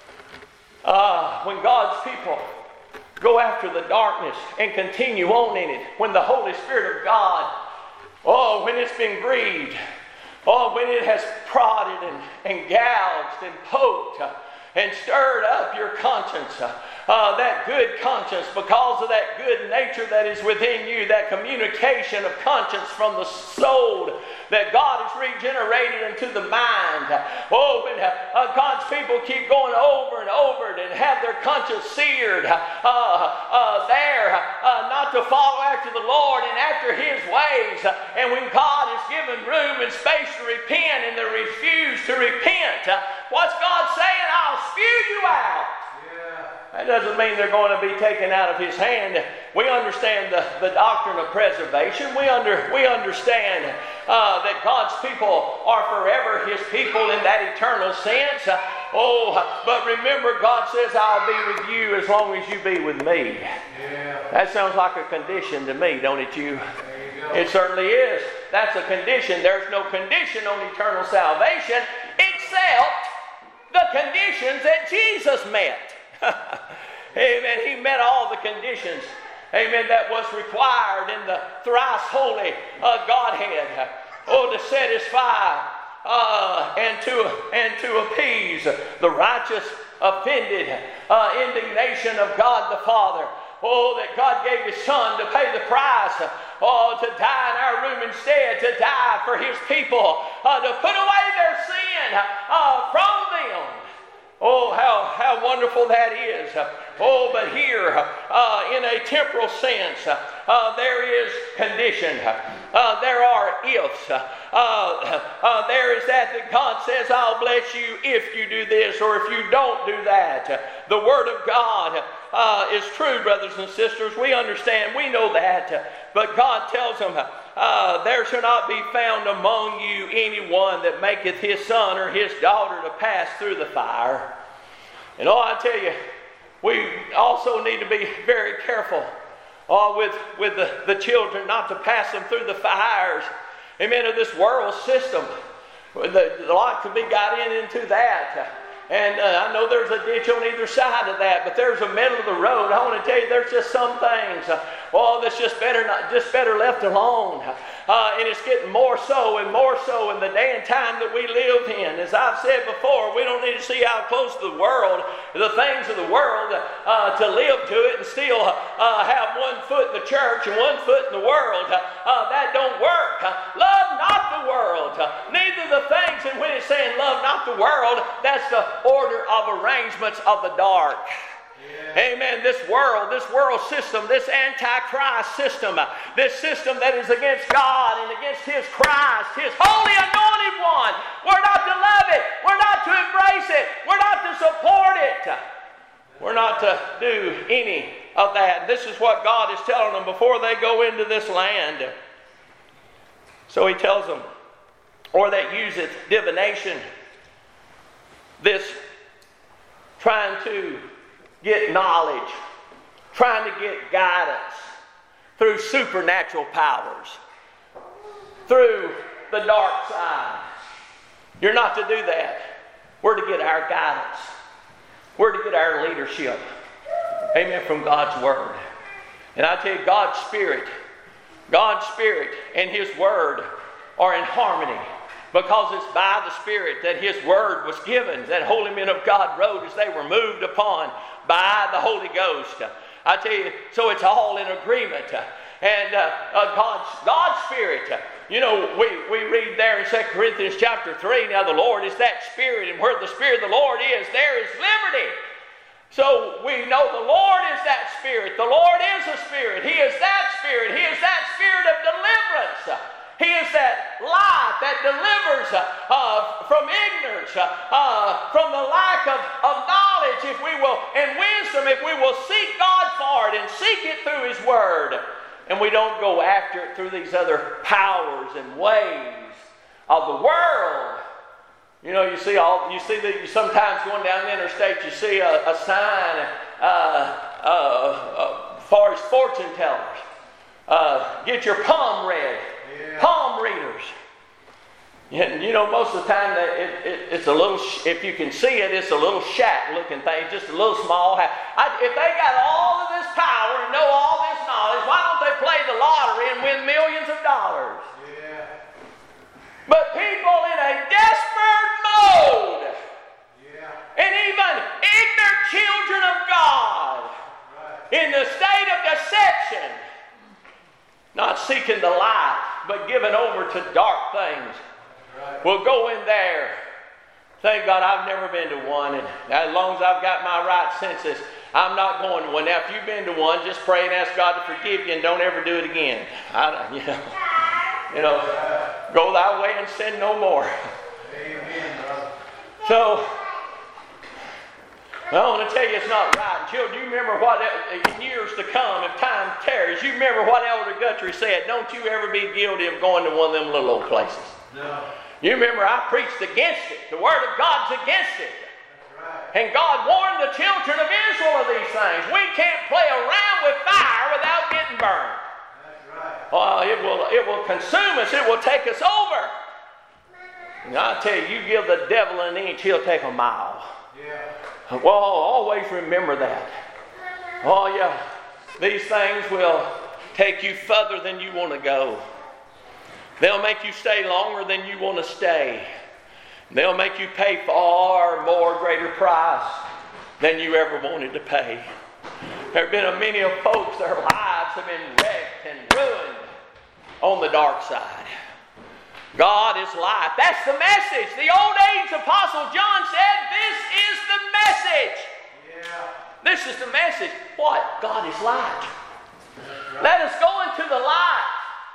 Uh, when God's people go after the darkness and continue on in it, when the Holy Spirit of God, oh, when it's been grieved, oh, when it has prodded and, and gouged and poked uh, and stirred up your conscience, uh, uh, that good conscience, because of that good nature that is within you, that communication of conscience from the soul that God has regenerated into the mind. Oh, when uh, uh, God's people keep going over and over it and have their conscience seared uh, uh, there, uh, not to follow after the Lord and after His ways, uh, and when God has given room and space to repent and they refuse to repent, uh, what's God saying? I'll spew you out. That doesn't mean they're going to be taken out of His hand. We understand the, the doctrine of preservation. We, under, we understand uh, that God's people are forever His people in that eternal sense. Uh, oh, but remember, God says, I'll be with you as long as you be with me. Yeah. That sounds like a condition to me, don't it, you? There you go. It certainly is. That's a condition. There's no condition on eternal salvation except the conditions that Jesus met. Amen. He met all the conditions, amen, that was required in the thrice holy uh, Godhead. Oh, to satisfy uh, and to and to appease the righteous, offended uh, indignation of God the Father. Oh, that God gave His Son to pay the price. Oh, to die in our room instead, to die for His people, uh, to put away their sin uh, from them. Oh, how, how wonderful that is. Oh, but here, uh, in a temporal sense, uh, there is condition. Uh, there are ifs. Uh, uh, there is that that God says, I'll bless you if you do this or if you don't do that. The Word of God uh, is true, brothers and sisters. We understand. We know that. But God tells them, uh, there shall not be found among you anyone that maketh his son or his daughter to pass through the fire. And oh, I tell you, we also need to be very careful uh, with, with the, the children, not to pass them through the fires, amen, of this world system. The, a lot can be got in into that. And uh, I know there's a ditch on either side of that, but there's a middle of the road. I want to tell you, there's just some things, uh, well, that's just better not, just better left alone. Uh, and it's getting more so and more so in the day and time that we live in. As I've said before, we don't need to see how close to the world, the things of the world, uh, to live to it and still uh, have one foot in the church and one foot in the world. Uh, that don't work. Love not the world, neither the things. And when it's saying love not the world, that's the order of arrangements of the dark. Yeah. Amen. This world, this world system, this antichrist system, uh, this system that is against God and against His Christ, His holy anointed one. We're not to love it. We're not to embrace it. We're not to support it. We're not to do any of that. This is what God is telling them before they go into this land. So He tells them, or that useth divination, this trying to get knowledge, trying to get guidance through supernatural powers, through the dark side. You're not to do that. We're to get our guidance. We're to get our leadership, amen, from God's Word. And I tell you, God's Spirit, God's Spirit and His Word are in harmony. Because it's by the Spirit that His Word was given, that holy men of God wrote as they were moved upon by the Holy Ghost. I tell you, so it's all in agreement. And uh, uh, God's, God's Spirit, you know, we, we read there in Second Corinthians chapter three, now the Lord is that Spirit, and where the Spirit of the Lord is, there is liberty. So we know the Lord is that Spirit. The Lord is a Spirit. He is that Spirit. He is that Spirit of deliverance. He is that light that delivers uh, uh, from ignorance, uh, uh, from the lack of, of knowledge, if we will, and wisdom, if we will seek God for it and seek it through His Word. And we don't go after it through these other powers and ways of the world. You know, you see all you see that you sometimes going down the interstate, you see a, a sign uh, uh, uh, for his fortune tellers. Uh, get your palm read. Yeah. Palm readers. And you know, most of the time that it, it, it's a little, if you can see it, it's a little shack looking thing, just a little small house. I, if they got all of this power and know all this knowledge, why don't they play the lottery and win millions of dollars? Yeah. But people in a desperate mode, yeah, and even ignorant children of God, right, in the state of deception, not seeking the light, but given over to dark things. Right. We'll go in there. Thank God I've never been to one, and as long as I've got my right senses, I'm not going to one. Now, if you've been to one, just pray and ask God to forgive you and don't ever do it again. I, you know, you know, go thy way and sin no more. Amen, brother. So, I want to tell you it's not right. And children, you remember what, in years to come, if time tarries, you remember what Elder Guthrie said, don't you ever be guilty of going to one of them little old places. No. You remember I preached against it. The Word of God's against it. That's right. And God warned the children of Israel of these things. We can't play around with fire without getting burned. That's right. Well, it will, it will consume us. It will take us over. And I tell you, you give the devil an inch, he'll take a mile. Yeah. Well, always remember that. Oh, yeah. These things will take you further than you want to go. They'll make you stay longer than you want to stay. They'll make you pay far more greater price than you ever wanted to pay. There have been a many of folks, their lives have been wrecked and ruined on the dark side. God is light. That's the message. The old age apostle John said, this is the message. Yeah. This is the message. What? God is light. Right. Let us go into the light.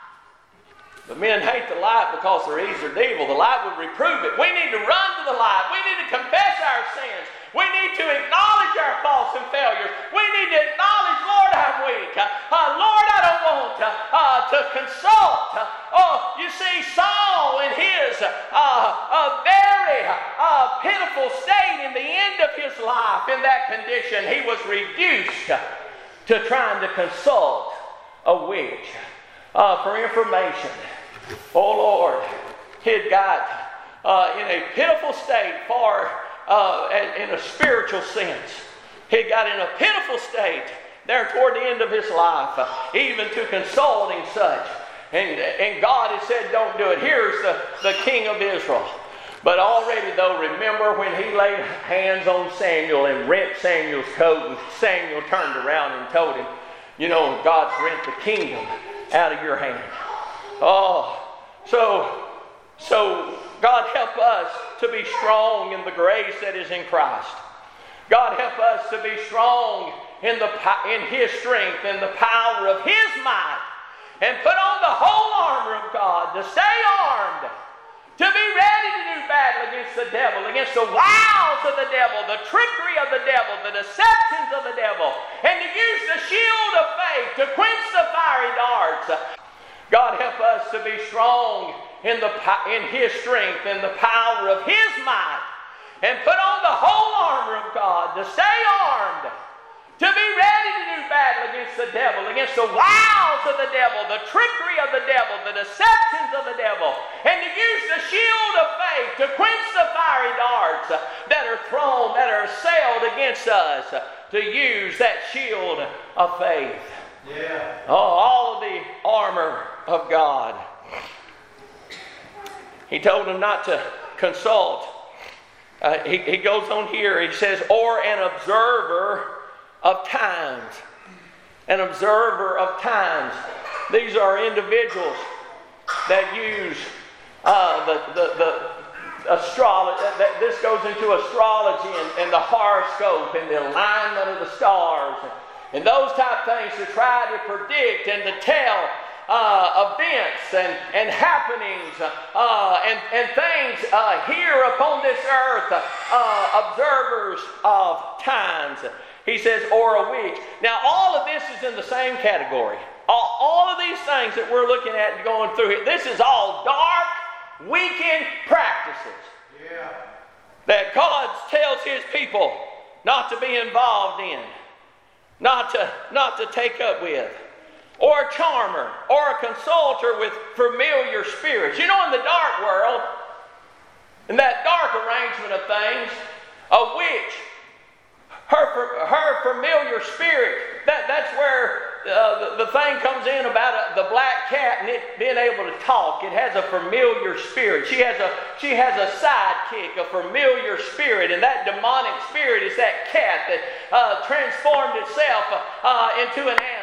But men hate the light because their deeds are evil. The light would reprove it. We need to run to the light. We need to confess our sins. We need to acknowledge our faults and failures. We need to acknowledge, Lord, I'm weak. Uh, Lord, I don't want uh, uh, to consult. Uh, oh, you see, Saul in his uh, uh, very uh, pitiful state in the end of his life, in that condition, he was reduced to trying to consult a witch uh, for information. Oh, Lord, he had got uh, in a pitiful state for Uh, in a spiritual sense. He got in a pitiful state there toward the end of his life, uh, even to consulting such. And, and God had said, don't do it. Here's the, the king of Israel. But already, though, remember when he laid hands on Samuel and rent Samuel's coat, and Samuel turned around and told him, you know, God's rent the kingdom out of your hand. Oh, so, so, God help us to be strong in the grace that is in Christ. God help us to be strong in the in His strength and the power of His might. And put on the whole armor of God to stay armed. To be ready to do battle against the devil, against the wiles of the devil, the trickery of the devil, the deceptions of the devil. And to use the shield of faith to quench the fiery darts. God help us to be strong in the in His strength and the power of His might, and put on the whole armor of God to stay armed, to be ready to do battle against the devil, against the wiles of the devil, the trickery of the devil, the deceptions of the devil, and to use the shield of faith to quench the fiery darts that are thrown, that are assailed against us, to use that shield of faith. Yeah. Oh, all of the armor of God. He told them not to consult. Uh, he, he goes on here, he says, or an observer of times. An observer of times. These are individuals that use uh, the, the, the astrology. That this goes into astrology and, and the horoscope and the alignment of the stars and, and those type of things to try to predict and to tell Uh, events and, and happenings uh, and, and things uh, here upon this earth, uh, observers of times. He says, or a witch. Now, all of this is in the same category. All, all of these things that we're looking at and going through here, this is all dark, wicked practices. Yeah. That God tells His people not to be involved in, not to, not to take up with. Or a charmer, or a consulter with familiar spirits. You know, in the dark world, in that dark arrangement of things, a witch, her, her familiar spirit, that, that's where uh, the, the thing comes in about a, the black cat and it being able to talk. It has a familiar spirit. She has a, she has a sidekick, a familiar spirit, and that demonic spirit is that cat that uh, transformed itself uh, into an animal.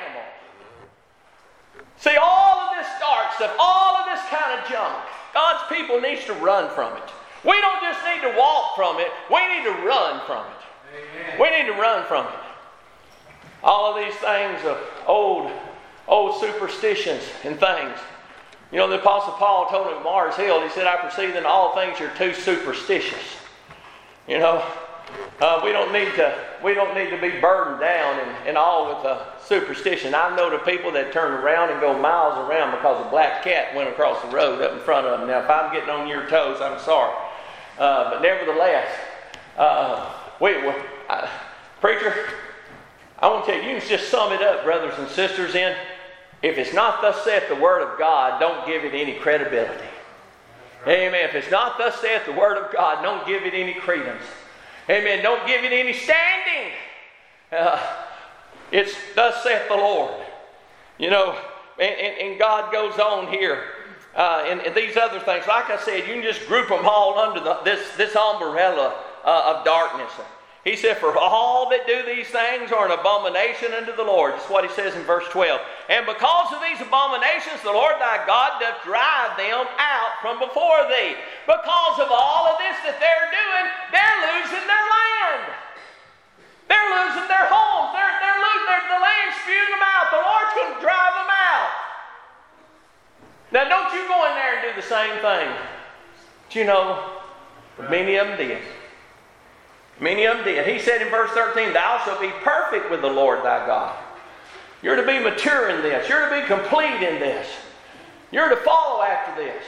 See, all of this dark stuff, all of this kind of junk, God's people needs to run from it. We don't just need to walk from it, we need to run from it. Amen. We need to run from it. All of these things of old, old superstitions and things. You know, the Apostle Paul told him at Mars Hill, he said, I perceive in all things you're too superstitious. You know, uh, we don't need to we don't need to be burdened down and, and all with uh, superstition. I know the people that turn around and go miles around because a black cat went across the road up in front of them. Now, if I'm getting on your toes, I'm sorry. Uh, but nevertheless, uh, we, we uh, preacher, I want to tell you, you can just sum it up, brothers and sisters, in if it's not thus saith the word of God, don't give it any credibility. Amen. If it's not thus saith the word of God, don't give it any credence. Amen. Don't give it any standing. Uh, it's thus saith the Lord. You know, and, and, and God goes on here. Uh, and, and these other things, like I said, you can just group them all under the, this, this umbrella uh, of darkness. He said, for all that do these things are an abomination unto the Lord. That's what he says in verse twelve. And because of these abominations, the Lord thy God doth drive them out from before thee. Because of all of this that they're doing, they're losing their land. They're losing their homes. They're, they're losing their, the land, spewing them out. The Lord's going to drive them out. Now, don't you go in there and do the same thing. But you know, many of them did. Many of them did. He said in verse thirteen, thou shalt be perfect with the Lord thy God. You're to be mature in this. You're to be complete in this. You're to follow after this.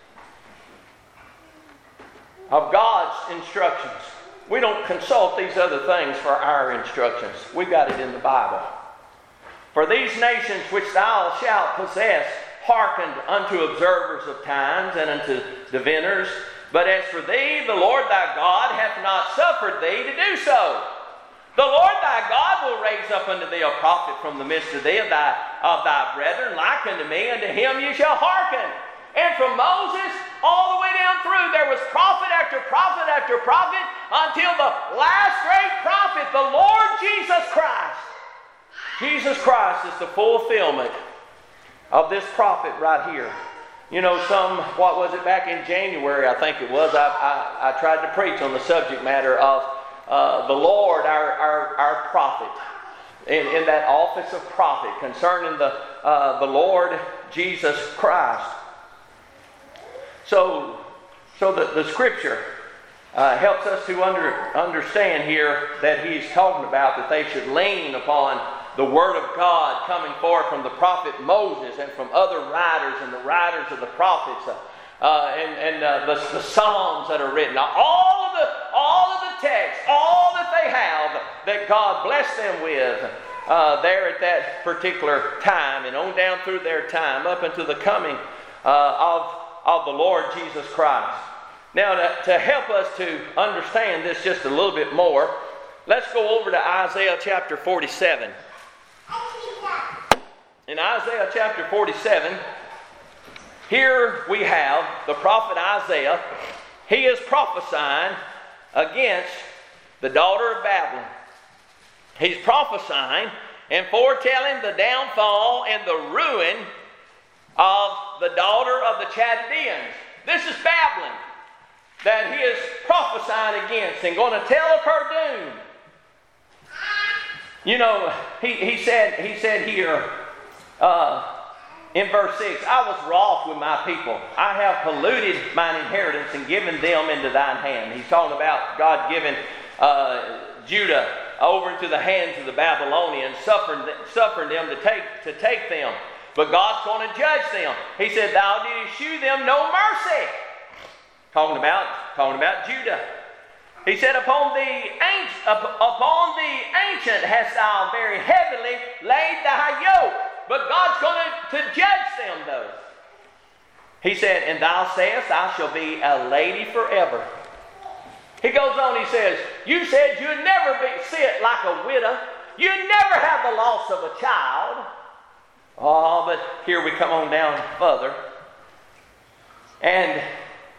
Of God's instructions. We don't consult these other things for our instructions. We've got it in the Bible. For these nations which thou shalt possess hearkened unto observers of times and unto diviners. But as for thee, the Lord thy God hath not suffered thee to do so. The Lord thy God will raise up unto thee a prophet from the midst of thee of thy, of thy brethren, like unto me, unto him you shall hearken. And from Moses all the way down through, there was prophet after prophet after prophet, until the last great prophet, the Lord Jesus Christ. Jesus Christ is the fulfillment of this prophet right here. You know, some, what was it, back in January, I think it was, I, I, I tried to preach on the subject matter of uh, the Lord, our, our, our prophet, in, in that office of prophet, concerning the, uh, the Lord Jesus Christ. So, so the, the Scripture uh, helps us to under, understand here that he's talking about that they should lean upon the Word of God coming forth from the prophet Moses and from other writers and the writers of the prophets uh, and, and uh, the, the Psalms that are written. Now, all of the all of the texts, all that they have that God blessed them with uh, there at that particular time and on down through their time up until the coming uh, of, of the Lord Jesus Christ. Now, to, to help us to understand this just a little bit more, let's go over to Isaiah chapter forty-seven. in Isaiah chapter forty-seven, here we have the prophet Isaiah. He is prophesying against the daughter of Babylon. He's prophesying and foretelling the downfall and the ruin of the daughter of the Chaldeans. This is Babylon that he is prophesying against and going to tell of her doom. You know, he, he said he said here uh, in verse six, I was wroth with my people. I have polluted mine inheritance and given them into thine hand. He's talking about God giving uh, Judah over into the hands of the Babylonians, suffering, suffering them to take, to take them. But God's going to judge them. He said, thou didst shew them no mercy. Talking about, talking about Judah. He said, upon the, ancient, upon the ancient hast thou very heavily laid thy yoke. But God's going to, to judge them, though. He said, and thou sayest, I shall be a lady forever. He goes on, he says, you said you'd never be, sit like a widow. You'd never have the loss of a child. Oh, but here we come on down further. And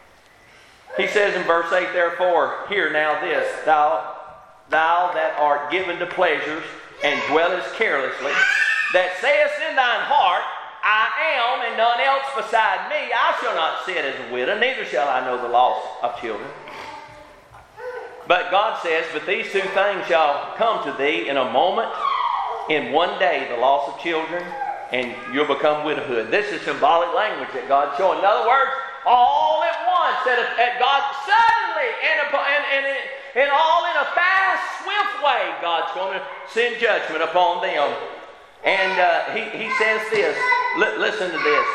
he says in verse eight, therefore, hear now this, thou, thou that art given to pleasures and dwellest carelessly, that sayest in thine heart, I am and none else beside me, I shall not sit as a widow, neither shall I know the loss of children. But God says, but these two things shall come to thee in a moment, in one day, the loss of children, and you'll become widowhood. This is symbolic language that God's showing. In other words, all at once, that at God suddenly, and, and, and, and all in a fast, swift way, God's going to send judgment upon them. And uh, he, he says this, L- listen to this.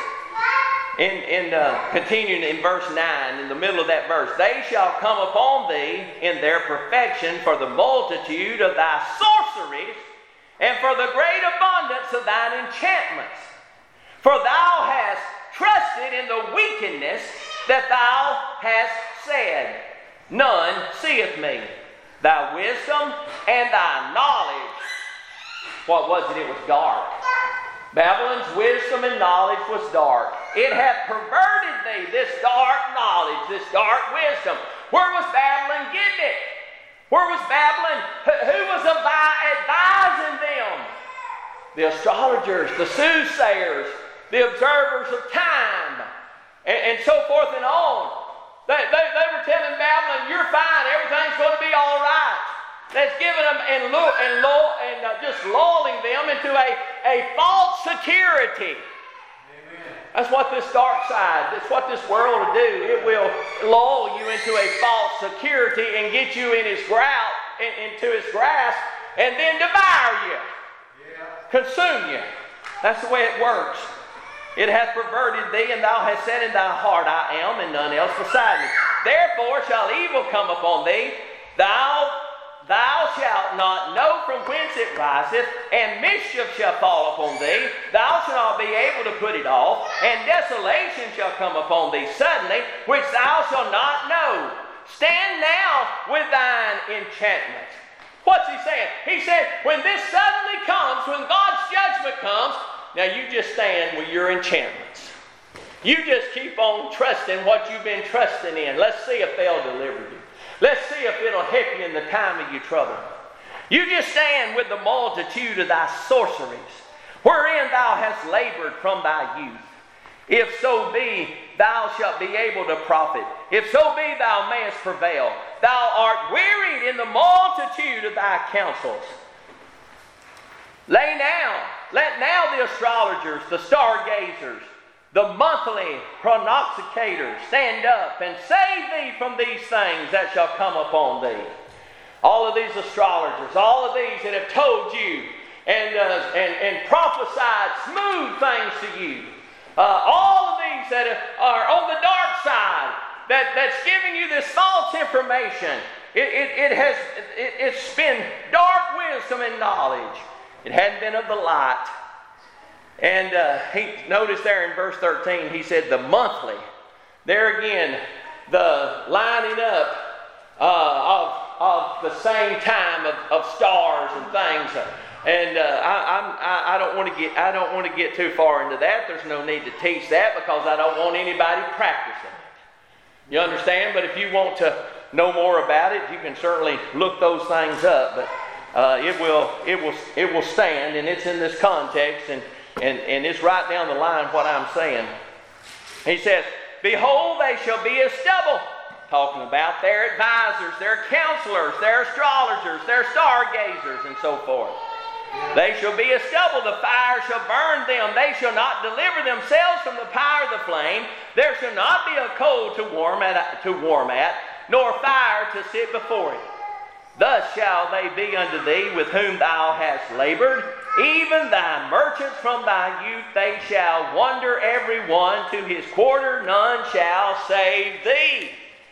In, in uh, continuing in verse nine, in the middle of that verse, they shall come upon thee in their perfection for the multitude of thy sorceries and for the great abundance of thine enchantments. For thou hast trusted in the wickedness that thou hast said, none seeth me. Thy wisdom and thy knowledge, what was it? It was dark. Babylon's wisdom and knowledge was dark. It hath perverted thee, this dark knowledge, this dark wisdom. Where was Babylon getting it? Where was Babylon? Who was advising them? The astrologers, the soothsayers, the observers of time, and, and so forth and on. They, they, they were telling Babylon, you're fine, everything's going to be all right. That's giving them and, lull, and, lull, and uh, just lulling them into a, a false security. Amen. That's what this dark side, that's what this world will do. It will lull you into a false security and get you in his grasp, in, into his grasp, and then devour you, yeah. Consume you. That's the way it works. It hath perverted thee, and thou hast said in thy heart, I am, and none else beside me. Therefore shall evil come upon thee. Thou Thou shalt not know from whence it riseth, and mischief shall fall upon thee. Thou shalt not be able to put it off, and desolation shall come upon thee suddenly, which thou shalt not know. Stand now with thine enchantment. What's he saying? He said, when this suddenly comes, when God's judgment comes, now you just stand with your enchantments. You just keep on trusting what you've been trusting in. Let's see if they'll deliver you. Let's see if it'll help you in the time of your trouble. You just stand with the multitude of thy sorceries, wherein thou hast labored from thy youth. If so be, thou shalt be able to profit. If so be, thou mayest prevail. Thou art wearied in the multitude of thy counsels. Lay now, let now the astrologers, the stargazers, the monthly prognosticators stand up and save thee from these things that shall come upon thee. All of these astrologers, all of these that have told you and, uh, and, and prophesied smooth things to you. Uh, all of these that are on the dark side, that, that's giving you this false information. It, it, it has, it, it's been dark wisdom and knowledge. It hadn't been of the light. And uh, he notice there in verse thirteen, he said the monthly. There again, the lining up uh, of, of the same time of, of stars and things. and uh, I, I'm, I, I don't want to get I don't want to get too far into that. There's no need to teach that because I don't want anybody practicing it. You understand? But if you want to know more about it, you can certainly look those things up. But uh, it will it will it will stand, and it's in this context, and and and it's right down the line what I'm saying. He says, "Behold, they shall be as stubble." Talking about their advisors, their counselors, their astrologers, their stargazers, and so forth. They shall be as stubble, the fire shall burn them. They shall not deliver themselves from the power of the flame. There shall not be a coal to warm at, to warm at, nor fire to sit before it. Thus shall they be unto thee with whom thou hast labored. Even thy merchants from thy youth, they shall wander every one to his quarter. None shall save thee.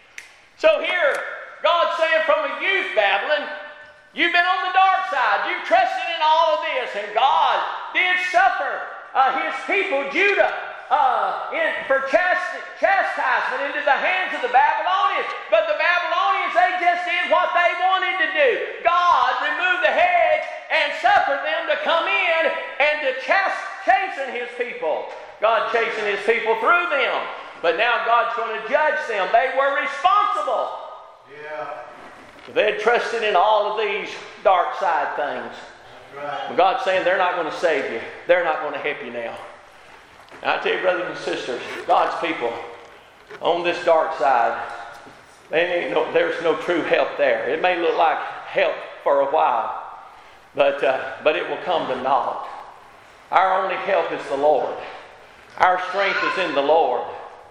So here, God's saying from a youth, Babylon, you've been on the dark side. You've trusted in all of this. And God did suffer uh, his people, Judah, uh, in, for chast- chastisement into the hands of the Babylonians. But the Babylonians, they just did what they wanted to do. God removed the hedge and suffered them to come in and to chas- chasten his people. God chastened his people through them. But now God's going to judge them. They were responsible. Yeah. They had trusted in all of these dark side things. That's right. But God's saying they're not going to save you. They're not going to help you now. Now I tell you, brothers and sisters, God's people on this dark side, they ain't no, there's no true help there. It may look like help for a while, but uh, but it will come to naught. Our only help is the Lord. Our strength is in the Lord.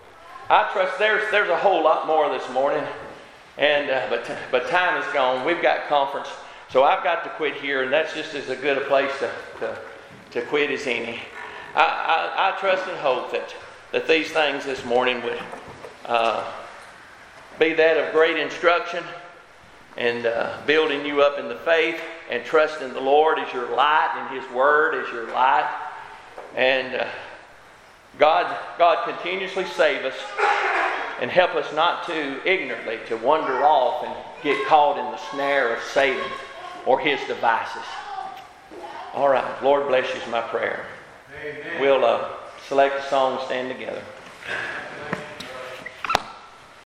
I trust there's there's a whole lot more this morning, and uh, but but time is gone. We've got conference, so I've got to quit here, and that's just as a good a place to to, to quit as any. I, I, I trust and hope that that these things this morning would uh, be that of great instruction and uh, building you up in the faith and trusting the Lord as your light and His Word as your light, and. Uh, God, God continuously save us and help us not to ignorantly to wander off and get caught in the snare of Satan or his devices. All right. Lord bless you is my prayer. Amen. We'll uh, select a song, stand together.